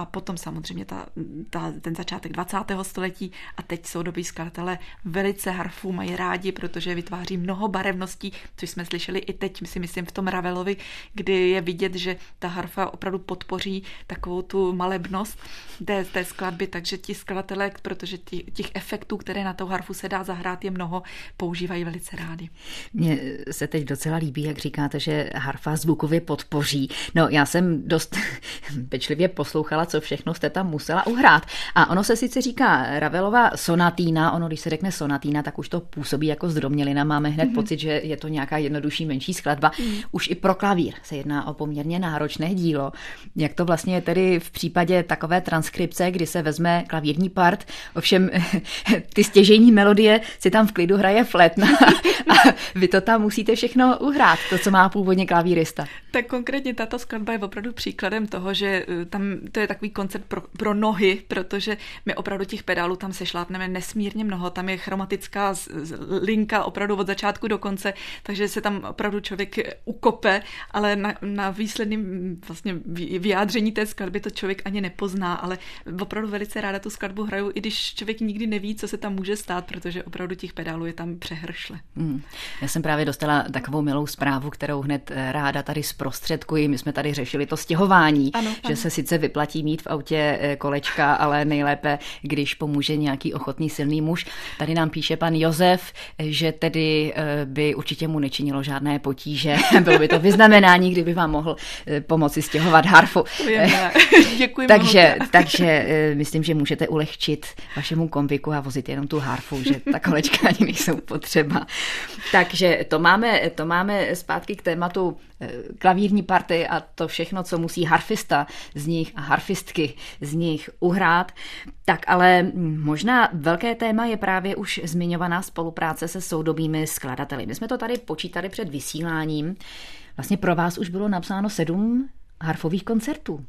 potom samozřejmě ta, ta, ten začátek dvacátého století a teď soudobí skladatelé velice harfu mají rádi, protože vytváří mnoho barevností, což jsme slyšeli i teď, si myslím, v tom Ravelovi, kdy je vidět, že ta harfa opravdu podpoří takovou tu malebnost té, té skladby, takže ti skladatelé, protože těch, těch efektů, které na tou harfu se dá zahrát, je mnoho, používají velice rádi. Mně se teď docela líbí, jak říkáte, že harfa zvukově podpoří. No, já jsem dost pečlivě poslouchala, co všechno jste tam musela uhrát. A ono se sice říká Ravelova sonatína, ono, když se řekne sonatína, tak už to působí jako zdrobnělina. Máme hned mm-hmm. pocit, že je to nějaká jednodušší, menší skladba. Mm. Už i pro klavír se jedná o poměrně náročné dílo. Jak to vlastně je tedy v případě takové transkripce, kdy se vezme klavírní part, ovšem ty stěžejní melodie si tam v klidu hraje flétna a vy to tam musíte všechno uhrát, to, co má původně klavírista. Tak konkrétně tato skladba je opravdu příkladem toho, že tam to je takový koncept pro, pro nohy, protože my opravdu těch pedálů tam sešlápneme nesmírně mnoho, tam je chromatická linka opravdu od začátku do konce, takže se tam opravdu člověk ukope, ale na, na výsledném vlastně vyjádření té skladby to člověk ani nepozná, ale opravdu velice ráda tu skladbu hraju, i když člověk nikdy neví, co se tam může stát, protože opravdu těch pedálů je tam přehršle. Hmm. Já jsem právě dostala takovou milou zprávu, kterou hned ráda tady zprostředkuji. My jsme tady řešili to stěhování, ano, že ano. se sice vyplatí mít v autě kolečka, ale nejlépe, když pomůže nějaký ochotný silný muž. Tady nám píše pan Josef, že tedy by určitě mu nečinilo žádné potíže. Bylo by to vyznamenání, kdyby vám mohl pomoci stěhovat harfu. Děkuji. takže, takže myslím, že můžete ulehčit vašemu kombiku a vozit jenom tu harfu, že ta kolečka ani nejsou potřeba. Takže to máme, to máme zpátky k tématu klavírní party a to všechno, co musí harfista z nich a harfistky z nich uhrát. Tak ale možná velké téma je právě už zmiňovaná spolupráce se soudobými skladateli. My jsme to tady počítali před vysíláním. Vlastně pro vás už bylo napsáno sedm harfových koncertů.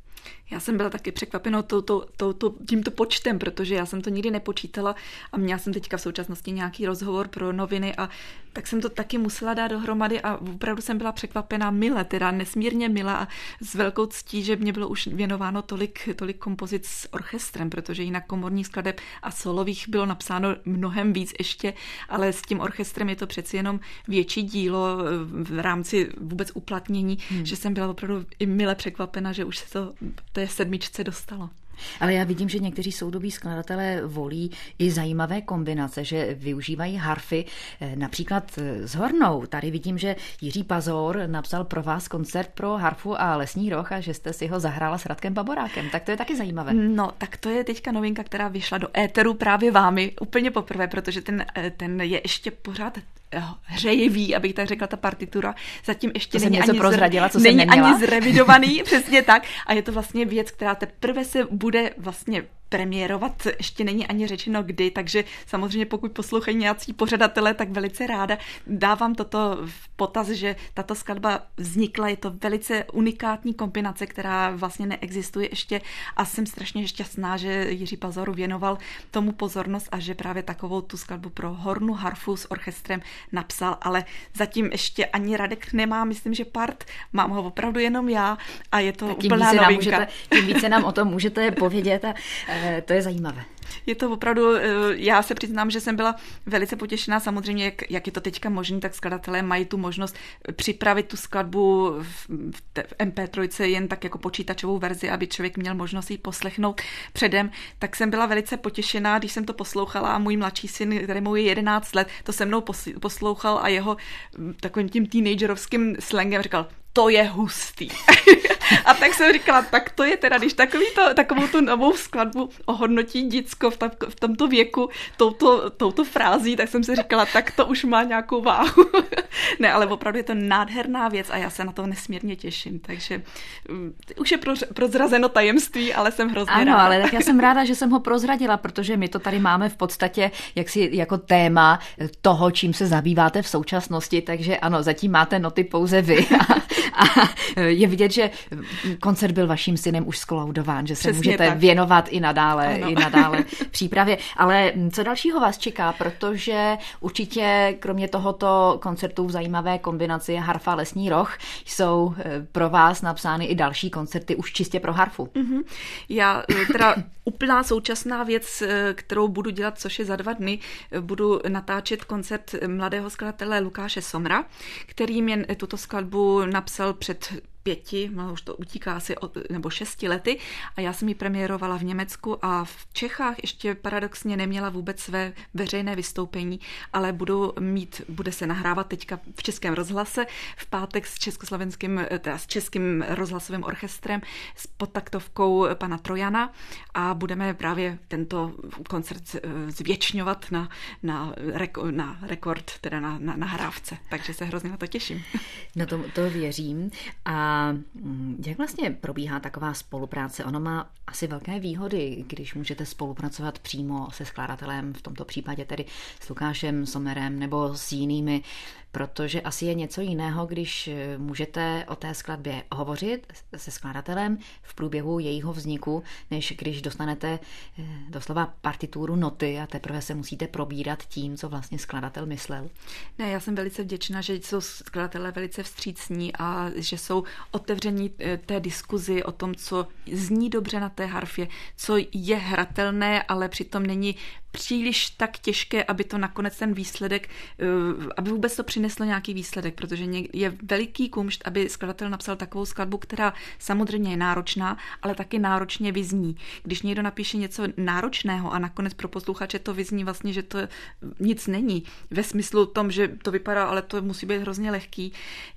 Já jsem byla taky překvapenou touto, touto, tímto počtem, protože já jsem to nikdy nepočítala a měla jsem teďka v současnosti nějaký rozhovor pro noviny a tak jsem to taky musela dát dohromady a opravdu jsem byla překvapená mile, teda nesmírně mila a s velkou ctí, že mě bylo už věnováno tolik, tolik kompozic s orchestrem, protože jinak komorních skladeb a solových bylo napsáno mnohem víc ještě, ale s tím orchestrem je to přeci jenom větší dílo v rámci vůbec uplatnění, hmm. že jsem byla opravdu i mile překvapena, že už se to té sedmičce dostalo. Ale já vidím, že někteří soudobí skladatelé volí i zajímavé kombinace, že využívají harfy například s hornou. Tady vidím, že Jiří Pazor napsal pro vás koncert pro harfu a lesní roh a že jste si ho zahrála s Radkem Baborákem. Tak to je taky zajímavé. No, tak to je teďka novinka, která vyšla do éteru právě vámi úplně poprvé, protože ten, ten je ještě pořád hřejivý, abych tak řekla, ta partitura. Zatím ještě to není, něco ani, prozradila, co není jsem ani zrevidovaný, přesně tak. A je to vlastně věc, která teprve se bude vlastně premiérovat, ještě není ani řečeno kdy, takže samozřejmě pokud poslouchají nějací pořadatelé, tak velice ráda dávám toto v potaz, že tato skladba vznikla, je to velice unikátní kombinace, která vlastně neexistuje ještě a jsem strašně šťastná, že Jiří Pazoru věnoval tomu pozornost a že právě takovou tu skladbu pro hornu harfu s orchestrem napsal, ale zatím ještě ani Radek nemá, myslím, že part, mám ho opravdu jenom já a je to úplná novinka. Můžete, tím více nám o tom můžete povědět a to je zajímavé. Je to opravdu, já se přiznám, že jsem byla velice potěšená, samozřejmě, jak, jak je to teďka možné, tak skladatelé mají tu možnost připravit tu skladbu v, v em pé tři jen tak jako počítačovou verzi, aby člověk měl možnost ji poslechnout předem, tak jsem byla velice potěšená, když jsem to poslouchala a můj mladší syn, kterému je jedenáct let, to se mnou poslouchal a jeho takovým tím teenagerovským slangem říkal, to je hustý. A tak jsem říkala, tak to je teda, když takový to, takovou tu novou skladbu ohodnotí děcko v, ta, v tomto věku touto, touto frází, tak jsem si říkala, tak to už má nějakou váhu. Ne, ale opravdu je to nádherná věc a já se na to nesmírně těším, takže um, už je pro, prozrazeno tajemství, ale jsem hrozně ano, ráda. Ano, ale tak já jsem ráda, že jsem ho prozradila, protože my to tady máme v podstatě jaksi jako téma toho, čím se zabýváte v současnosti, takže ano, zatím máte noty pouze vy a, a je vidět, že koncert byl vaším synem už skolaudován, že se Přesně můžete tak. věnovat i nadále, i nadále přípravě. Ale co dalšího vás čeká, protože určitě kromě tohoto koncertu v zajímavé kombinaci harfa lesní roh jsou pro vás napsány i další koncerty už čistě pro harfu. Mm-hmm. Já teda úplná současná věc, kterou budu dělat, což je za dva dny, budu natáčet koncert mladého skladatele Lukáše Somra, který mě tuto skladbu napsal před pěti, no už to utíká asi od, nebo šesti lety a já jsem ji premiérovala v Německu a v Čechách ještě paradoxně neměla vůbec své veřejné vystoupení, ale budu mít, bude se nahrávat teďka v Českém rozhlase v pátek s československým, teda s Českým rozhlasovým orchestrem s podtaktovkou pana Trojana a budeme právě tento koncert zvěčňovat na, na, reko, na rekord, teda na, na nahrávce, takže se hrozně na to těším. No to, to věřím. A A jak vlastně probíhá taková spolupráce? Ono má asi velké výhody, když můžete spolupracovat přímo se skladatelem, v tomto případě tedy s Lukášem Sommerem nebo s jinými, protože asi je něco jiného, když můžete o té skladbě hovořit se skladatelem v průběhu jejího vzniku, než když dostanete doslova partituru noty a teprve se musíte probírat tím, co vlastně skladatel myslel. Ne, já jsem velice vděčná, že jsou skladatelé velice vstřícní a že jsou otevření té diskuzi o tom, co zní dobře na té harfě, co je hratelné, ale přitom není příliš tak těžké, aby to nakonec ten výsledek, aby vůbec to přineslo nějaký výsledek, protože je veliký kumšt, aby skladatel napsal takovou skladbu, která samozřejmě je náročná, ale taky náročně vyzní. Když někdo napíše něco náročného a nakonec pro posluchače to vyzní vlastně, že to nic není, ve smyslu tom, že to vypadá, ale to musí být hrozně lehký.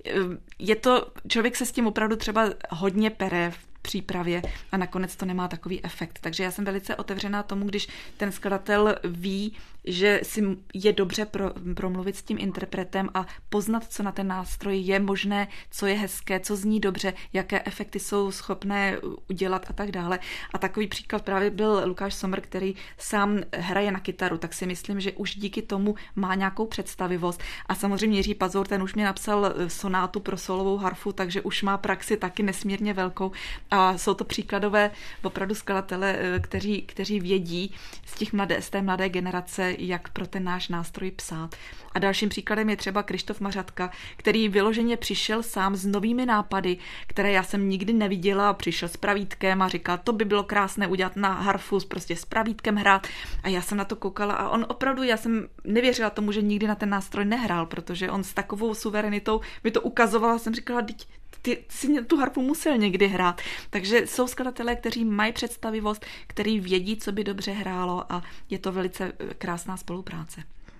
Je to, člověk se s tím opravdu třeba hodně pere v přípravě a nakonec to nemá takový efekt. Takže já jsem velice otevřená tomu, když ten skladatel ví, že si je dobře pro, promluvit s tím interpretem a poznat, co na ten nástroj je možné, co je hezké, co zní dobře, jaké efekty jsou schopné udělat a tak dále. A takový příklad právě byl Lukáš Sommer, který sám hraje na kytaru, tak si myslím, že už díky tomu má nějakou představivost. A samozřejmě Jiří Pazour, ten už mě napsal sonátu pro solovou harfu, takže už má praxi taky nesmírně velkou. A jsou to příkladové opravdu skladatele, kteří, kteří vědí z, těch mladé, z té mladé generace, jak pro ten náš nástroj psát. A dalším příkladem je třeba Krištof Mařatka, který vyloženě přišel sám s novými nápady, které já jsem nikdy neviděla, přišel s pravítkem a říkal, to by bylo krásné udělat na harfu, prostě s pravítkem hrát. A já jsem na to koukala a on opravdu, já jsem nevěřila tomu, že nikdy na ten nástroj nehrál, protože on s takovou suverenitou mi to ukazoval a jsem říkala, teď ty, ty si tu harfu musel někdy hrát. Takže jsou skladatelé, kteří mají představivost, kteří vědí, co by dobře hrálo a je to velice krásná spolupráce.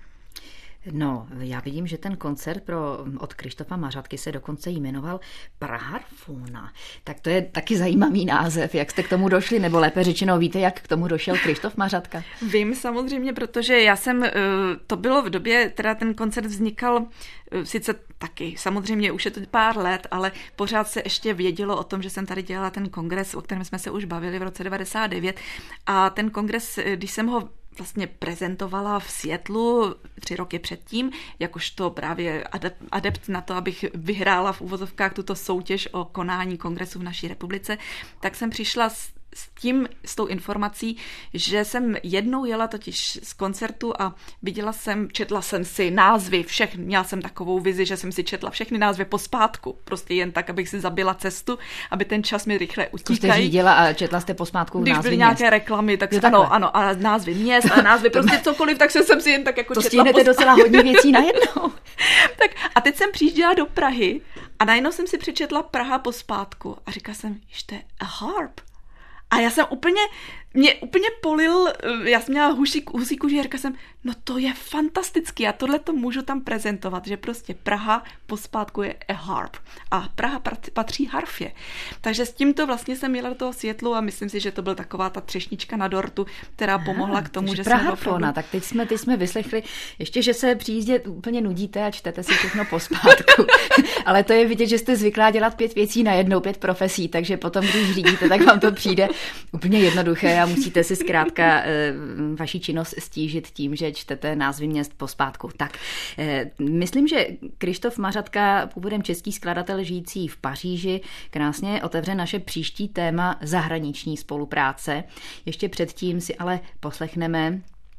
No, já vidím, že ten koncert pro, od Krištofa Mařatky se dokonce jmenoval Praharfona. Tak to je taky zajímavý název. Jak jste k tomu došli, nebo lépe řečeno, víte, jak k tomu došel Krištof Mařatka? Vím samozřejmě, protože já jsem, to bylo v době, teda ten koncert vznikal sice taky, samozřejmě už je to pár let, ale pořád se ještě vědělo o tom, že jsem tady dělala ten kongres, o kterém jsme se už bavili v roce devadesát devět a ten kongres, když jsem ho vlastně prezentovala v Seattlu tři roky předtím, jakožto právě adept na to, abych vyhrála v uvozovkách tuto soutěž o konání kongresu v naší republice, tak jsem přišla s s tím, s tou informací, že jsem jednou jela totiž z koncertu a viděla jsem, četla jsem si názvy všech, měla jsem takovou vizi, že jsem si četla všechny názvy pospátku, prostě jen tak, abych si zabila cestu, aby ten čas mi rychle utíkají. To jste řídila a četla jste pospátku názvy měst. Když byly nějaké reklamy, tak jo, ano, ano, a názvy měst a názvy prostě cokoliv, tak jsem si jen tak jako to četla. To stihnete docela hodně věcí najednou. Tak a teď jsem přijížděla do Prahy a najednou jsem si přečetla Praha pospátku a říkala jsem, že to je a harp. A já jsem úplně, mě úplně polil, já jsem měla husí, husí kůži a říkala jsem, no to je fantastický a tohle to můžu tam prezentovat, že prostě Praha pospátku je a harp a Praha patří harfě. Takže s tímto vlastně jsem jela do toho Seattlu a myslím si, že to byla taková ta třešnička na dortu, která pomohla k tomu, že jsem opravdu... Tak teď jsme, teď jsme vyslechli ještě, že se při jízdě úplně nudíte a čtete si všechno pospátku. Ale to je vidět, že jste zvyklá dělat pět věcí najednou, pět profesí, takže potom, když řídíte, tak vám to přijde úplně jednoduché a musíte si zkrátka vaši činnost stížit tím, že čtete názvy měst pospátku. Tak, myslím, že Krištof Mařatka, původem český skladatel žijící v Paříži, krásně otevře naše příští téma zahraniční spolupráce. Ještě předtím si ale poslechneme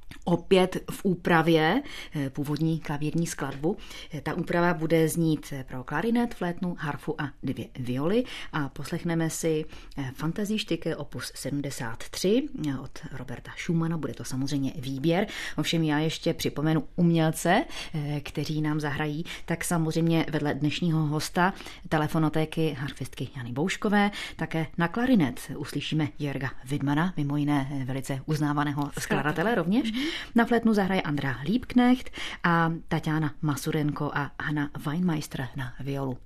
opět v úpravě původní klavírní skladbu. Ta úprava bude znít pro klarinet, flétnu, harfu a dvě violy a poslechneme si Fantasiestycke opus sedmdesát tři od Roberta Schumana. Bude to samozřejmě výběr. Ovšem já ještě připomenu umělce, kteří nám zahrají, tak samozřejmě vedle dnešního hosta telefonotéky harfistky Jany Bouškové, také na klarinet uslyšíme Jörga Widmana, mimo jiné velice uznávaného skladatele rovněž. Na flétnu zahraje Andrea Liebknecht a Tatiana Masurenko a Hanna Weinmeister na violu.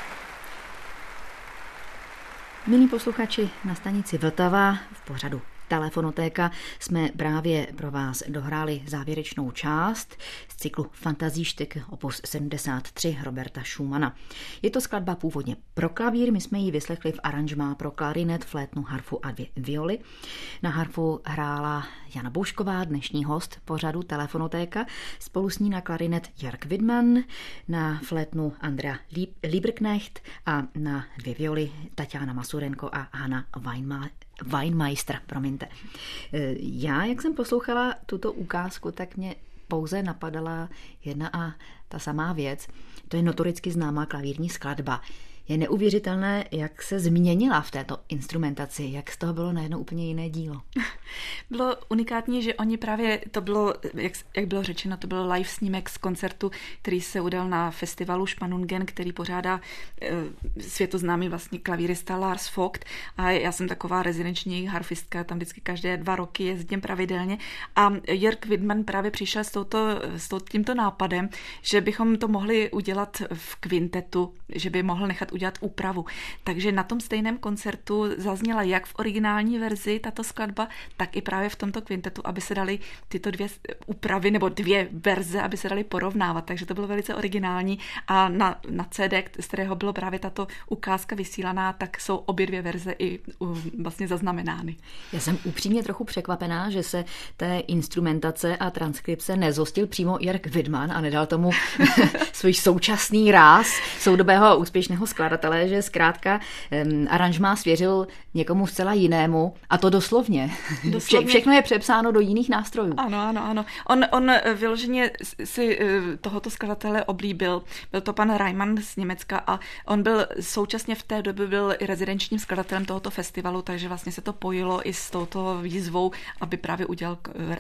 Milí posluchači, na stanici Vltava v pořadu Telefonotéka jsme právě pro vás dohráli závěrečnou část z cyklu Fantazíštek opus sedmdesát tři Roberta Schumana. Je to skladba původně pro klavír, my jsme ji vyslechli v aranžmá pro klarinet, flétnu, harfu a dvě violy. Na harfu hrála Jana Boušková, dnešní host pořadu Telefonotéka, spolu s ní na klarinet Jörg Widmann, na flétnu Andrea Lieberknecht a na dvě violy Tatiana Masurenko a Hanna Weinma- Weinmeister. Promiňte. Já, jak jsem poslouchala tuto ukázku, tak mě pouze napadala jedna a ta samá věc. To je notoricky známá klavírní skladba. Je neuvěřitelné, jak se změnila v této instrumentaci, jak z toho bylo najednou úplně jiné dílo. Bylo unikátní, že oni právě, to bylo, jak, jak bylo řečeno, to byl live snímek z koncertu, který se udal na festivalu Spannungen, který pořádá e, světoznámý vlastně klavírista Lars Vogt, a já jsem taková rezidenční harfistka, tam vždycky každé dva roky jezdím pravidelně, a Jörg Widmann právě přišel s, touto, s tímto nápadem, že bychom to mohli udělat v kvintetu, že by mohl nechat udělat úpravu. Takže na tom stejném koncertu zazněla jak v originální verzi tato skladba, tak i právě v tomto kvintetu, aby se daly tyto dvě úpravy nebo dvě verze, aby se daly porovnávat. Takže to bylo velice originální a na, na C D, z kterého bylo právě tato ukázka vysílaná, tak jsou obě dvě verze i vlastně zaznamenány. Já jsem upřímně trochu překvapená, že se té instrumentace a transkripce nezhostil přímo Jörg Widmann a nedal tomu svůj současný ráz soudobého a úspěšného skladatele, že zkrátka um, aranžmá svěřil někomu zcela jinému, a to doslovně. Vše, všechno je přepsáno do jiných nástrojů. Ano, ano, ano. On, on vyloženě si tohoto skladatele oblíbil. Byl to pan Reimann z Německa a on byl současně v té době byl i rezidenčním skladatelem tohoto festivalu, takže vlastně se to pojilo i s touto výzvou, aby právě udělal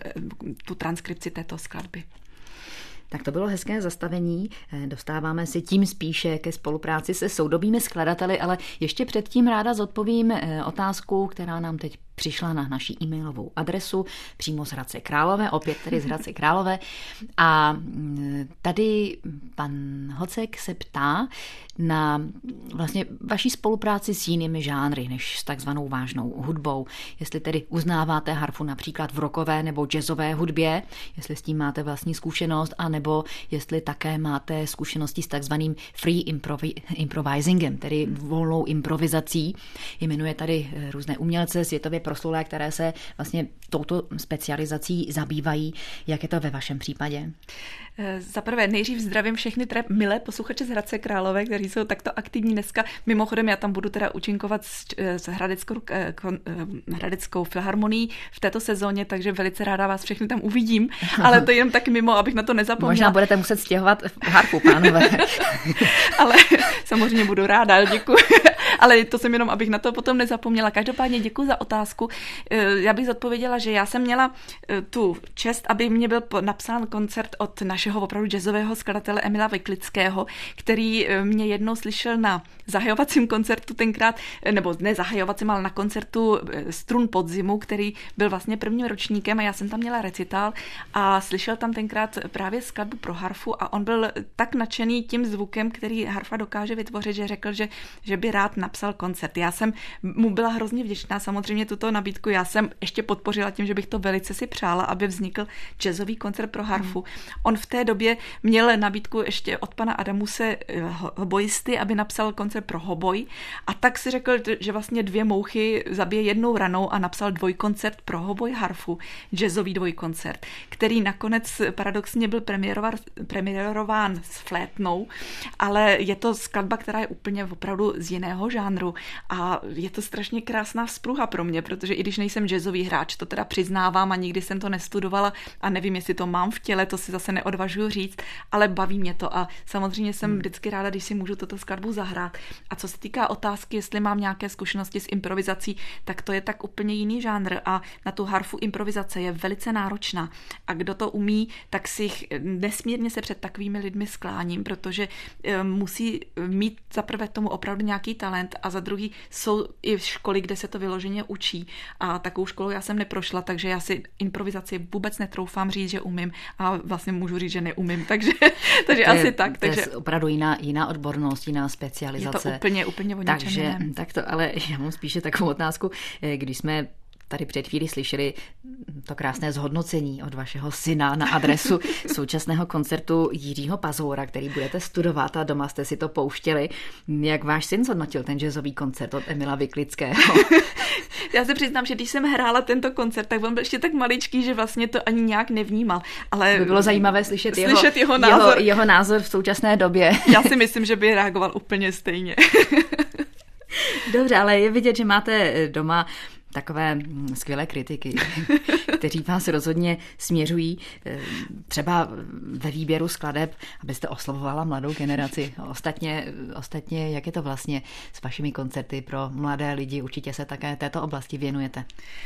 tu transkripci této skladby. Tak to bylo hezké zastavení. Dostáváme se tím spíše ke spolupráci se soudobými skladateli, ale ještě předtím ráda zodpovím otázku, která nám teď přišla na naší e-mailovou adresu přímo z Hradce Králové, opět tedy z Hradce Králové. A tady pan Hocek se ptá na vlastně vaší spolupráci s jinými žánry než s takzvanou vážnou hudbou. Jestli tedy uznáváte harfu například v rockové nebo jazzové hudbě, jestli s tím máte vlastní zkušenost, anebo jestli také máte zkušenosti s takzvaným free improvi- improvisingem, tedy volnou improvizací. Jmenuje tady různé umělce světově proslulé, které se vlastně touto specializací zabývají. Jak je to ve vašem případě? Za prvé nejdřív zdravím všechny tre milé posluchače z Hradce Králové, kteří jsou takto aktivní dneska. Mimochodem já tam budu teda účinkovat s, s Hradeckou, kon, Hradeckou filharmonií v této sezóně, takže velice ráda vás všechny tam uvidím, ale to jenom tak mimo, abych na to nezapomněla. Možná budete muset stěhovat harfu, pánové. Ale samozřejmě budu ráda, děkuji. Ale to jsem jenom, abych na to potom nezapomněla. Každopádně děkuji za otázku. Já bych zodpověděla, že já jsem měla tu čest, aby mě byl napsán koncert od našeho opravdu jazzového skladatele Emila Vyklického, který mě jednou slyšel na zahajovacím koncertu tenkrát, nebo ne zahajovacím, ale na koncertu Strun podzimu, který byl vlastně prvním ročníkem a já jsem tam měla recitál a slyšel tam tenkrát právě skladbu pro harfu a on byl tak nadšený tím zvukem, který harfa dokáže vytvořit, že řekl, že, že by rád napsal koncert. Já jsem mu byla hrozně vděčná, samozřejmě tuto nabídku já jsem ještě podpořila tím, že bych to velice si přála, aby vznikl jazzový koncert pro harfu. Mm. On v té době měl nabídku ještě od pana Adamuse hobojisty, aby napsal koncert pro hoboj a tak si řekl, že vlastně dvě mouchy zabije jednou ranou a napsal dvojkoncert pro hoboj harfu, jazzový dvojkoncert, který nakonec paradoxně byl premiérován s flétnou, ale je to skladba, která je úplně opravdu z jiného žánru a je to strašně krásná vzpruha pro mě, protože i když nejsem jazzový hráč, to teda přiznávám a nikdy jsem to nestudovala a nevím, jestli to mám v těle, to si zase neodvažuji říct, ale baví mě to a samozřejmě jsem vždycky ráda, když si můžu toto skladbu zahrát. A co se týká otázky, jestli mám nějaké zkušenosti s improvizací, tak to je tak úplně jiný žánr a na tu harfu improvizace je velice náročná. A kdo to umí, tak si nesmírně se před takovými lidmi skláním, protože musí mít za prvé tomu opravdu nějaký talent a za druhý jsou i školy, kde se to vyloženě učí. A takovou školu já jsem neprošla, takže já si improvizaci vůbec netroufám říct, že umím a vlastně můžu říct, že neumím, takže, takže to asi je, tak. To takže... je opravdu jiná, jiná odbornost, jiná specializace. Je to úplně, úplně o něčem takže, jiném. tak to, ale já mám spíše takovou otázku, když jsme tady před chvíli slyšeli to krásné zhodnocení od vašeho syna na adresu současného koncertu Jiřího Pazoura, který budete studovat a doma jste si to pouštěli. Jak váš syn zhodnotil ten jazzový koncert od Emila Vyklického? Já se přiznám, že když jsem hrála tento koncert, tak on byl ještě tak maličký, že vlastně to ani nějak nevnímal. Ale by bylo zajímavé slyšet, slyšet jeho, jeho, názor. jeho, jeho názor v současné době. Já si myslím, že by reagoval úplně stejně. Dobře, ale je vidět, že máte doma takové skvělé kritiky, kteří vás rozhodně směřují třeba ve výběru skladeb, abyste oslovovala mladou generaci. Ostatně, ostatně, jak je to vlastně s vašimi koncerty pro mladé lidi? Určitě se také této oblasti věnujete.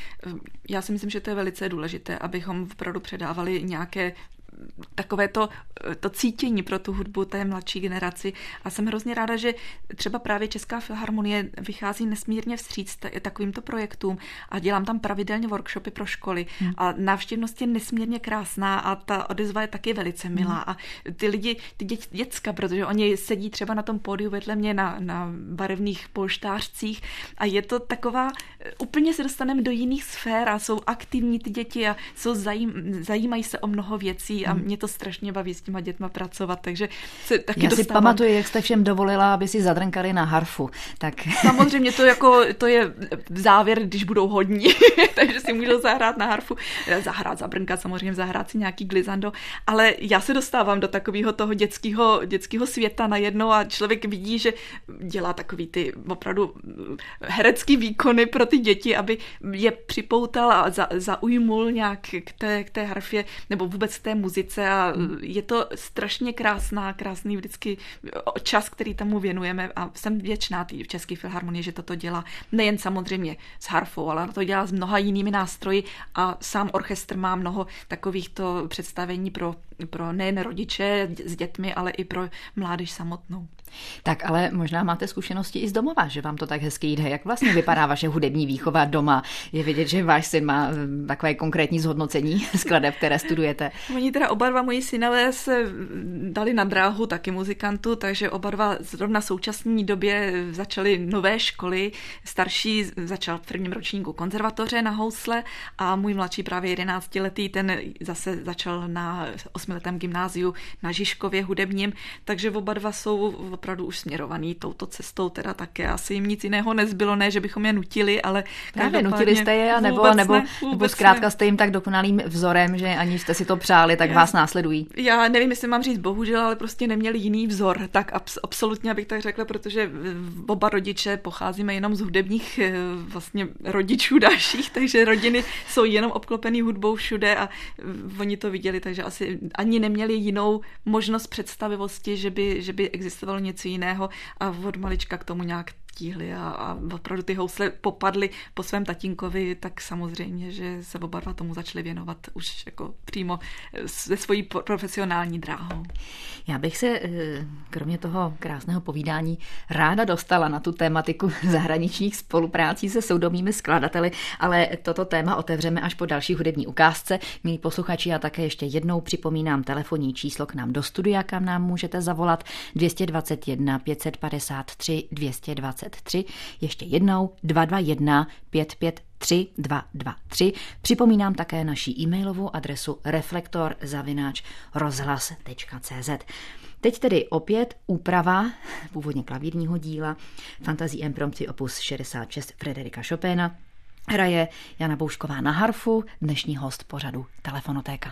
Já si myslím, že to je velice důležité, abychom opravdu předávali nějaké takové to, to cítění pro tu hudbu té mladší generaci. A jsem hrozně ráda, že třeba právě Česká filharmonie vychází nesmírně vstříc takovýmto projektům a dělám tam pravidelně workshopy pro školy. Hmm. A návštěvnost je nesmírně krásná a ta odezva je taky velice milá. Hmm. A ty lidi, ty dě, děcka, protože oni sedí třeba na tom pódiu vedle mě na, na barevných polštářcích a je to taková, úplně se dostaneme do jiných sfér a jsou aktivní ty děti a jsou zajím, zajímají se o mnoho věcí a mě to strašně baví s těma dětma pracovat, takže se taky Já dostávám. si pamatuju, jak jste všem dovolila, aby si zadrnkali na harfu. Tak... Samozřejmě to, jako, to je závěr, když budou hodní, takže si můžou zahrát na harfu, zahrát, zabrnkat, samozřejmě zahrát si nějaký glizando, ale já se dostávám do takového toho dětského, dětského světa najednou a člověk vidí, že dělá takový ty opravdu herecký výkony pro ty děti, aby je připoutal a za, zaujmul nějak k té, k té harfě nebo vůbec k té muzice a je to strašně krásná, krásný vždycky čas, který tomu věnujeme a jsem vděčná v České filharmonii, že toto dělá nejen samozřejmě s harfou, ale to dělá s mnoha jinými nástroji a sám orchestr má mnoho takovýchto představení pro, pro nejen rodiče s dětmi, ale i pro mládež samotnou. Tak ale možná máte zkušenosti i z domova, že vám to tak hezky jde. Jak vlastně vypadá vaše hudební výchova doma? Je vidět, že váš syn má takové konkrétní zhodnocení skladeb, které studujete. Oni teda oba dva moji synové se dali na dráhu taky muzikantu, takže oba dva zrovna v současné době začali nové školy. Starší začal v prvním ročníku konzervatoře na housle a můj mladší právě jedenáctiletý, ten zase začal na osmiletém gymnáziu na Žižkově hudebním, takže oba dva jsou opravdu už směrovaný touto cestou, teda také asi jim nic jiného nezbylo, ne, že bychom je nutili, ale právě nutili jste je, nebo, nebo, ne, nebo zkrátka jste jim tak dokonalým vzorem, že ani jste si to přáli, tak já, vás následují. Já nevím, jestli mám říct bohužel, ale prostě neměli jiný vzor, tak abs, absolutně, abych tak řekla, protože oba rodiče pocházíme jenom z hudebních vlastně rodičů dalších, takže rodiny jsou jenom obklopený hudbou všude a oni to viděli, takže asi ani neměli jinou možnost představivosti, že by, že by existovalo něco jiného a od malička k tomu nějak tíhli a, a opravdu ty housle popadly po svém tatínkovi, tak samozřejmě, že se oba dva tomu začali věnovat už jako přímo se svojí profesionální dráhou. Já bych se kromě toho krásného povídání ráda dostala na tu tématiku zahraničních spoluprácí se soukromými skladateli, ale toto téma otevřeme až po další hudební ukázce. Milí posluchači, já také ještě jednou připomínám telefonní číslo k nám do studia, kam nám můžete zavolat dvě stě dvacet jedna pět set padesát tři dvě stě dvacet tři, ještě jednou dva dva jedna pět pět tři dva dva tři. Připomínám také naši e-mailovou adresu reflektor zavináč rozhlas tečka cé zet. Teď tedy opět úprava původně klavírního díla Fantasie Impromptu opus šedesát šest Frederika Chopina. Hraje Jana Boušková na harfu, dnešní host pořadu Telefonotéka.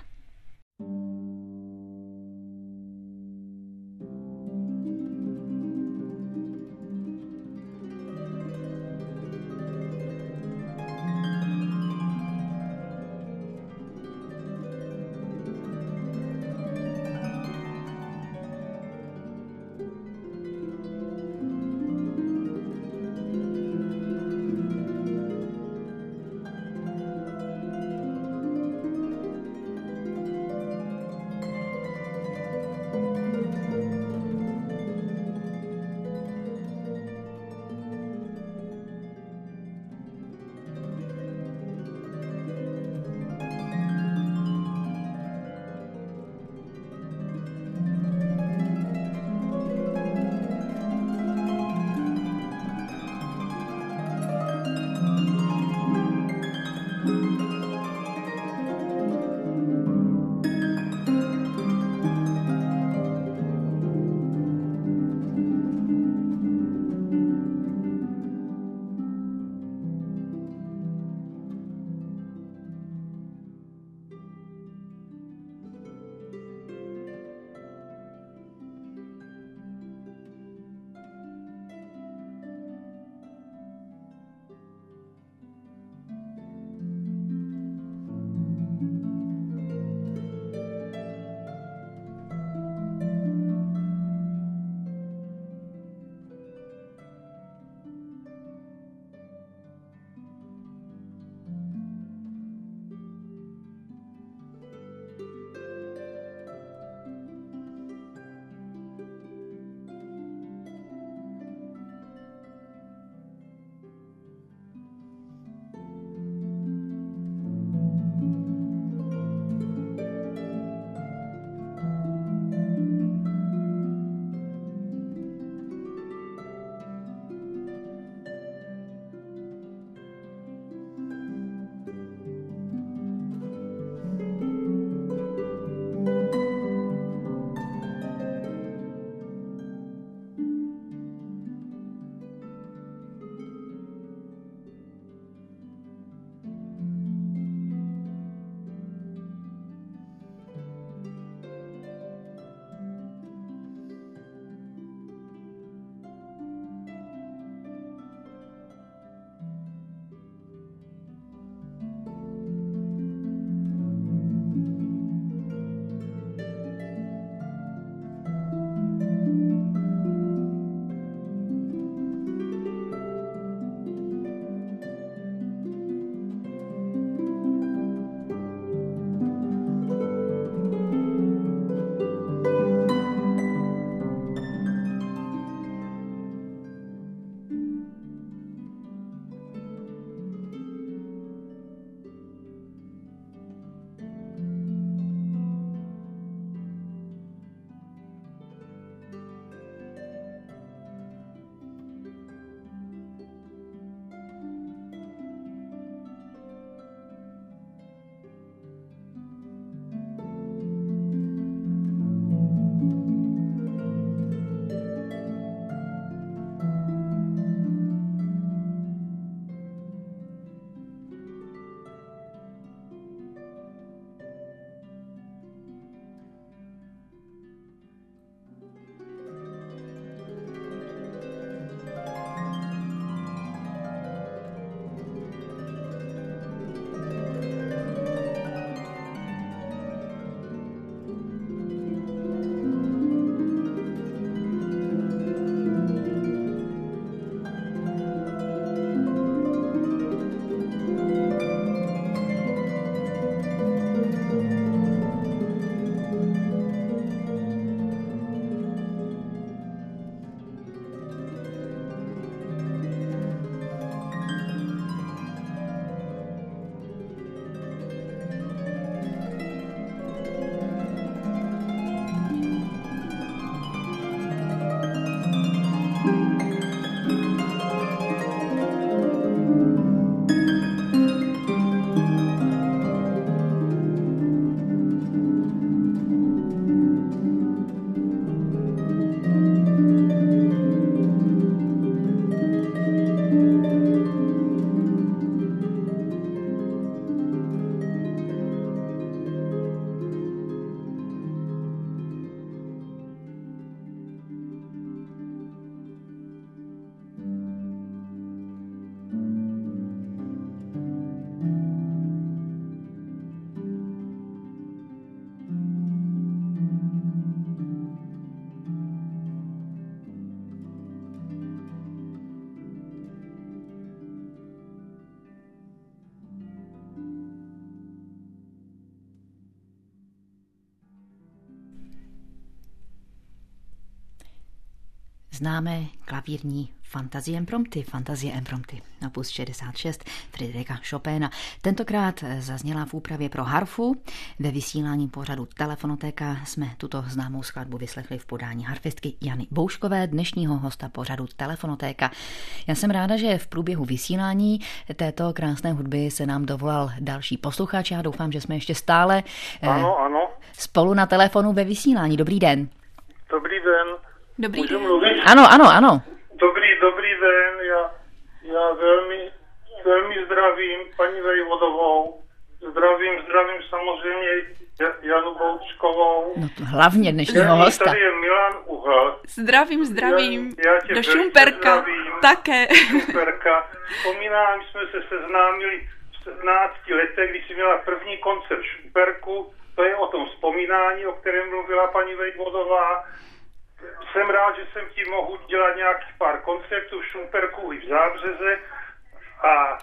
známé klavírní Fantazie imprompty, Fantazie imprompty, opus šedesát šest Friderica Chopina. Tentokrát zazněla v úpravě pro harfu. Ve vysílání pořadu Telefonotéka jsme tuto známou skladbu vyslechli v podání harfistky Jany Bouškové, dnešního hosta pořadu Telefonotéka. Já jsem ráda, že v průběhu vysílání této krásné hudby se nám dovolal další posluchač. Já doufám, že jsme ještě stále ano, ano. spolu na telefonu ve vysílání. Dobrý den. Dobrý den. Dobrý Můžu den. mluvit? Ano, ano, ano. Dobrý, dobrý den. Já, já velmi, velmi zdravím paní Vejvodovou. Zdravím, zdravím samozřejmě Janu Boučkovou. No to hlavně dnešního hosta. Tady je Milan Uhl. Zdravím, zdravím. Já, já tě do Šumperka. Zdravím. Také. Šumperka. Vzpomínám, jsme se seznámili v sedmnácti letech, když jsi měla první koncert v Šumperku. To je o tom vzpomínání, o kterém mluvila paní Vejvodová. Jsem rád, že jsem ti mohu dělat nějakých pár koncertů v Šumperku i v Zábřeze a, a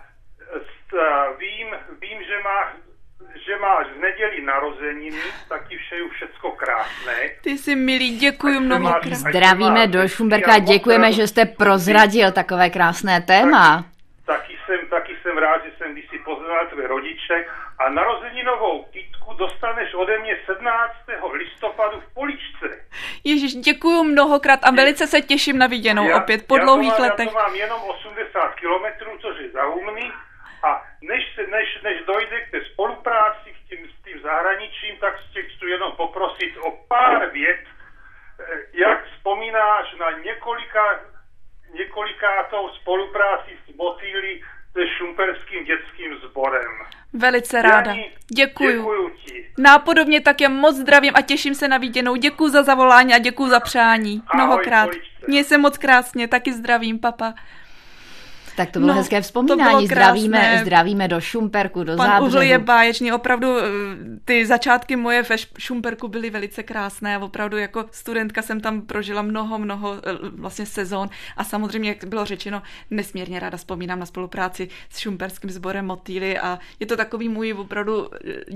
vím, vím, že, má, že máš v neděli narozeniny, tak ti přeju všecko krásné. Ty jsi milý, děkuji mnohokrát. Zdravíme do Šumperka, děkujeme, že jste prozradil takové krásné téma. Taky jsem, taky jsem rád, že jsem když si poznal tvé rodiče a narozeninovou kytku dostaneš ode mě sedmnáctého listopadu v Poličce. Ježiš, děkuju mnohokrát a velice se těším na viděnou já, opět po dlouhých já letech. Já to mám jenom osmdesát kilometrů, což je zaumný a než, se, než, než dojde k té spolupráci k tím, s tím zahraničím, tak tě chci jenom poprosit o pár vět, jak vzpomínáš na několika několikátou spolupráci s Motýly se šumperským dětským sborem. Velice ráda. Jani, děkuju. Děkuju ti. Nápodobně tak, já moc zdravím a těším se na viděnou. Děkuju za zavolání a děkuju za přání. Ahoj, mnohokrát. Poličce. Měj se moc krásně, taky zdravím, papa. Tak to bylo No, hezké to vzpomínání. bylo Zdravíme, krásné. zdravíme do Šumperku, do Pan Zábřehu. Uhl je báječný, opravdu ty začátky moje ve Šumperku byly velice krásné a opravdu jako studentka jsem tam prožila mnoho, mnoho vlastně sezon a samozřejmě, jak bylo řečeno, nesmírně ráda vzpomínám na spolupráci s šumperským sborem Motýly a je to takový můj opravdu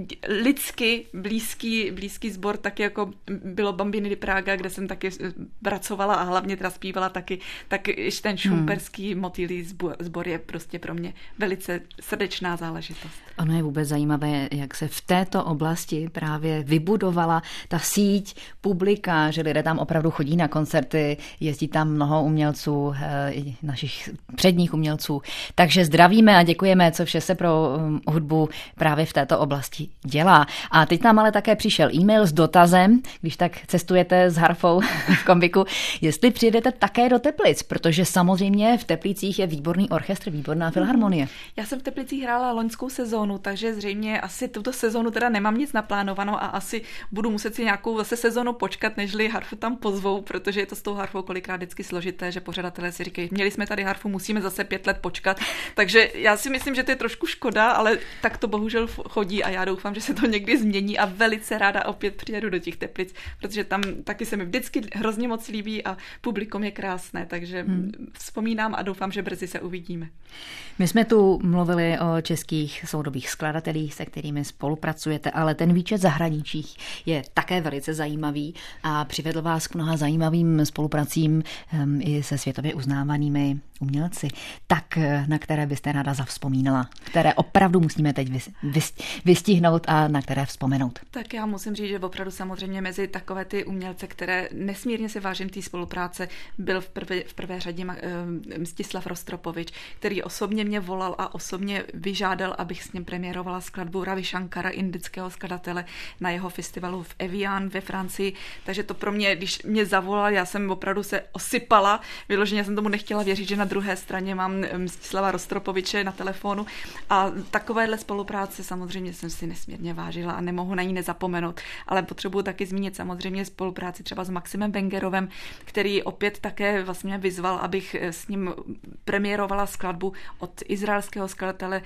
lidsky blízký, blízký sbor, taky jako bylo Bambiny di Praga, kde jsem taky pracovala a hlavně teda zpívala taky, tak ještě ten šumperský hmm. Motýly sbor Zbor je prostě pro mě velice srdečná záležitost. Ono je vůbec zajímavé, jak se v této oblasti právě vybudovala ta síť publika, že lidé tam opravdu chodí na koncerty, jezdí tam mnoho umělců, našich předních umělců. Takže zdravíme a děkujeme, co vše se pro hudbu právě v této oblasti dělá. A teď nám ale také přišel e-mail s dotazem, když tak cestujete s harfou v kombiku, jestli přijedete také do Teplic, protože samozřejmě v Teplicích je výborný orchestr, výborná filharmonie. Já jsem v Teplicích hrála loňskou sezónu, takže zřejmě asi tuto sezónu teda nemám nic naplánovanou a asi budu muset si nějakou zase sezónu počkat, nežli harfu tam pozvou, protože je to s tou harfou kolikrát vždycky složité, že pořadatelé si říkají, měli jsme tady harfu, musíme zase pět let počkat. Takže já si myslím, že to je trošku škoda, ale tak to bohužel chodí a já doufám, že se to někdy změní a velice ráda opět přijedu do těch Teplic, protože tam taky se mi vždycky hrozně moc líbí a publikum je krásné, takže hmm. vzpomínám a doufám, že brzy se uvidíme. My jsme tu mluvili o českých soudobých skladatelích, se kterými spolupracujete, ale ten výčet zahraničích je také velice zajímavý a přivedl vás k mnoha zajímavým spolupracím um, i se světově uznávanými umělci. Tak na které byste ráda zavzpomínala, které opravdu musíme teď vystihnout a na které vzpomenout? Tak já musím říct, že opravdu samozřejmě mezi takové ty umělce, které nesmírně si vážím té spolupráce, byl v prvé, v prvé řadě Mstislav Rostropovič, který osobně mě volal a osobně vyžádal, abych s ním premiérovala skladbu Ravi Shankara, indického skladatele, na jeho festivalu v Evian ve Francii. Takže to pro mě, když mě zavolal, já jsem opravdu se osypala, vyloženě jsem tomu nechtěla věřit, že na druhé straně mám Mstislava Rostropoviče na telefonu a takovéhle spolupráce samozřejmě jsem si nesmírně vážila a nemohu na ní nezapomenout, ale potřebuji taky zmínit samozřejmě spolupráci třeba s Maximem Wengerovem, který opět také vlastně vyzval, abych s ním premiérovala preparovala skladbu od izraelského skladatele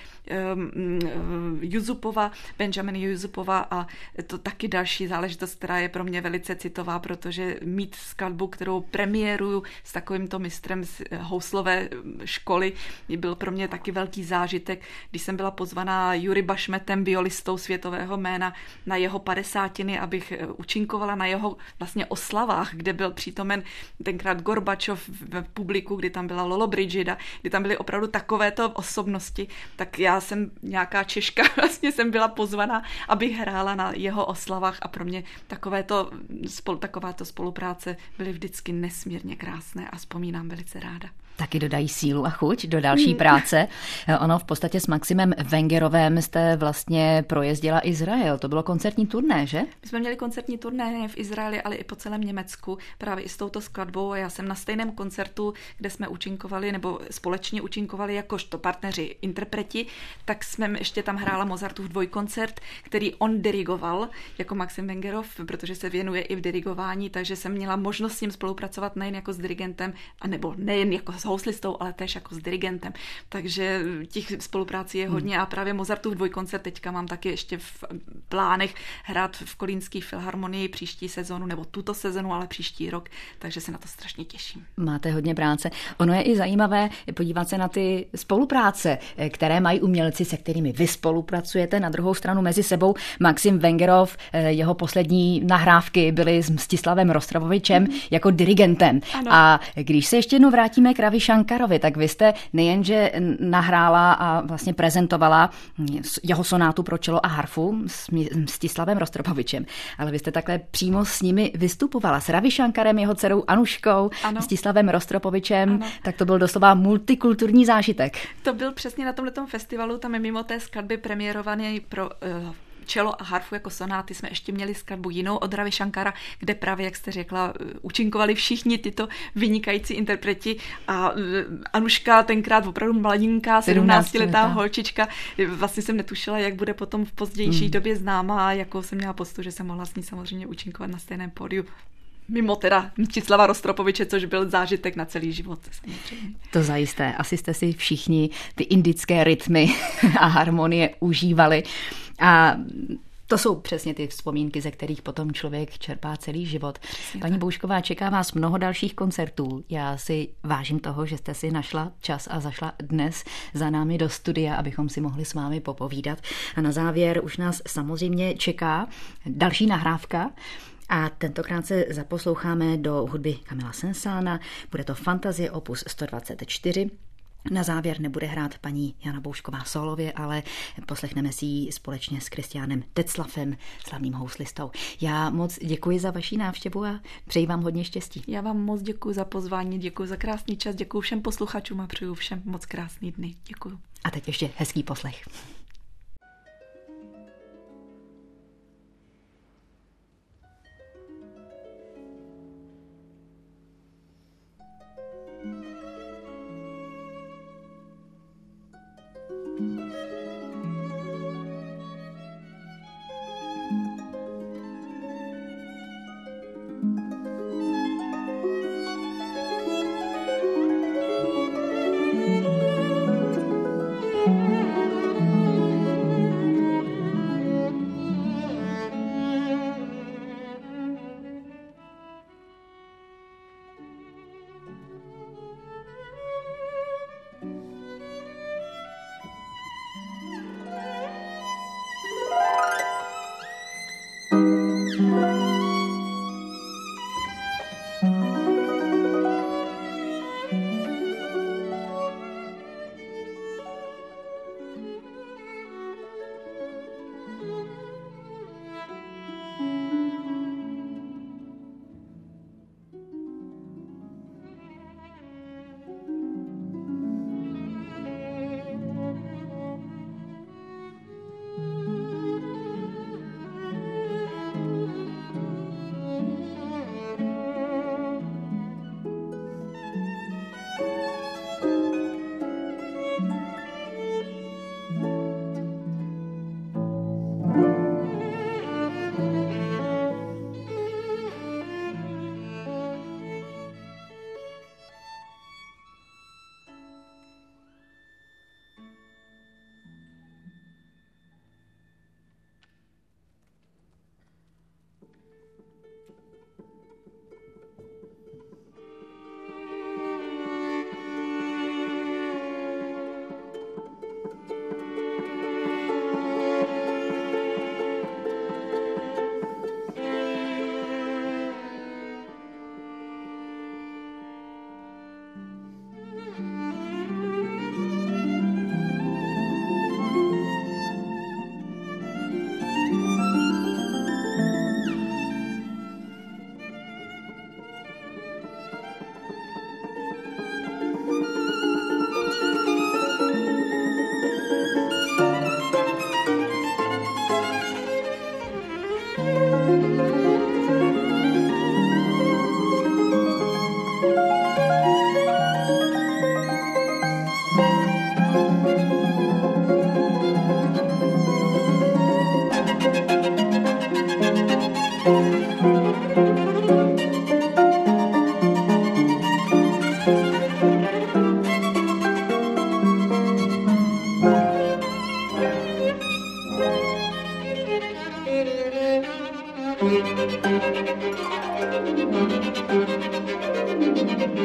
um, Yusupova, Benjamina Yusupova, a to taky další záležitost, která je pro mě velice citová, protože mít skladbu, kterou premiéruju s takovýmto mistrem z houslové školy, byl pro mě taky velký zážitek, když jsem byla pozvaná Juri Bašmetem, violistou světového jména, na jeho padesátiny, abych účinkovala na jeho vlastně oslavách, kde byl přítomen tenkrát Gorbačov v publiku, kdy tam byla Lollobrigida, kdy tam byly opravdu takovéto osobnosti, tak já jsem nějaká Češka, vlastně jsem byla pozvaná, abych hrála na jeho oslavách, a pro mě takovéto, spolu, takováto spolupráce byly vždycky nesmírně krásné a vzpomínám velice ráda. Taky dodají sílu a chuť do další práce. Ono v podstatě s Maximem Wengerovem jste vlastně projezdila Izrael. To bylo koncertní turné, že? My jsme měli koncertní turné nejen v Izraeli, ale i po celém Německu, právě i s touto skladbou. A já jsem na stejném koncertu, kde jsme účinkovali, nebo společně účinkovali jakožto partneři, interpreti, tak jsme ještě tam hrála Mozartův dvojkoncert, který on dirigoval jako Maxim Wengerov, protože se věnuje i v dirigování, takže jsem měla možnost s ním spolupracovat nejen jako s dirigentem, anebo nejen jako s houslistou, ale též jako s dirigentem. Takže těch spoluprácí je hodně a právě Mozartův dvojkoncert teďka mám taky ještě v plánech hrát v Kolínské filharmonii příští sezonu, nebo tuto sezonu, ale příští rok, takže se na to strašně těším. Máte hodně práce. Ono je i zajímavé podívat se na ty spolupráce, které mají umělci, se kterými vy spolupracujete. Na druhou stranu mezi sebou Maxim Wengerov, jeho poslední nahrávky byly s Mstislavem Rostropovičem mm. jako dirigentem. Ano. A když se ještě jednou vrátíme k Ravi Shankarovi, tak vy jste nejenže nahrála a vlastně prezentovala jeho sonátu pro čelo a harfu s Mstislavem Rostropovičem, ale vy jste takhle přímo s nimi vystupovala, s Ravi Shankarem, jeho dcerou Anuškou, ano. Mstislavem Rostropovičem, ano. Tak to byl doslova multikulturní zážitek. To byl přesně na tomhletom festivalu, tam je mimo té skladby premiérovaný pro uh, čelo a harfu jako sonáty jsme ještě měli skladbu jinou od Ravi Shankara, kde právě, jak jste řekla, účinkovali všichni tyto vynikající interpreti a Anuška tenkrát opravdu mladinká, sedmnáctiletá holčička. Vlastně jsem netušila, jak bude potom v pozdější hmm. době známá a jakou jsem měla poctu, že jsem mohla s ní samozřejmě účinkovat na stejném pódiu. Mimo teda Mstislava Rostropoviče, což byl zážitek na celý život. Samozřejmě. To zajisté. Asi jste si všichni ty indické rytmy a harmonie užívali. A to jsou přesně ty vzpomínky, ze kterých potom člověk čerpá celý život. Přesně Paní tak. Boušková, čeká vás mnoho dalších koncertů. Já si vážím toho, že jste si našla čas a zašla dnes za námi do studia, abychom si mohli s vámi popovídat. A na závěr už nás samozřejmě čeká další nahrávka. A tentokrát se zaposloucháme do hudby Camilla Saint-Saënsa. Bude to Fantazie opus sto dvacet čtyři. Na závěr nebude hrát paní Jana Boušková solově, ale poslechneme si ji společně s Kristiánem Tetzlaffem, slavným houslistou. Já moc děkuji za vaši návštěvu a přeji vám hodně štěstí. Já vám moc děkuji za pozvání, děkuji za krásný čas, děkuji všem posluchačům a přeju všem moc krásný dny. Děkuji. A teď ještě hezký poslech.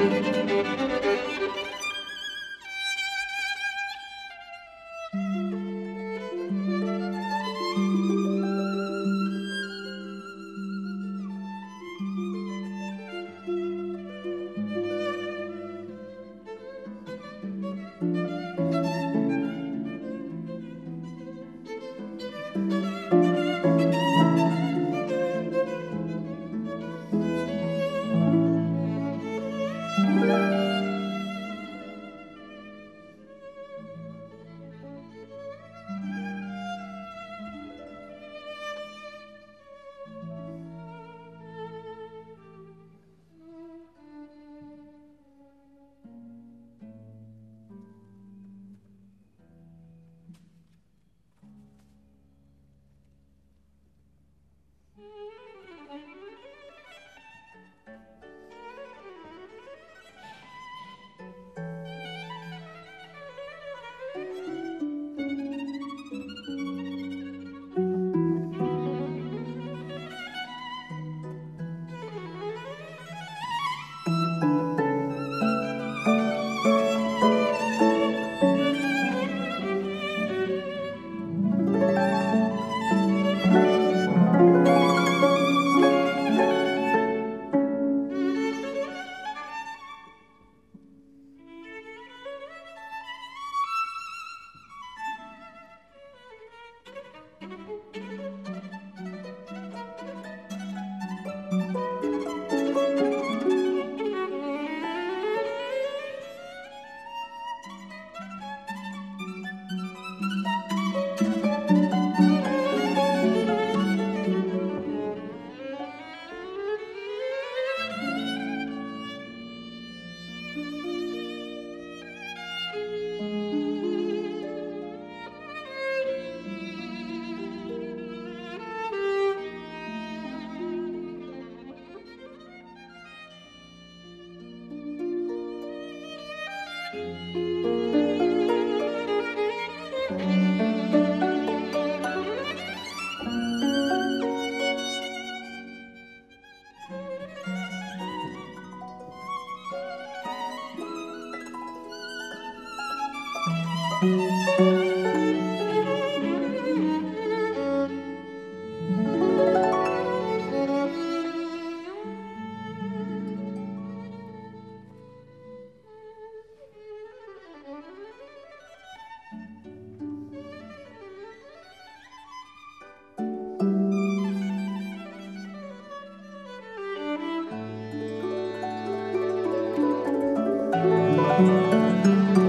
Thank you.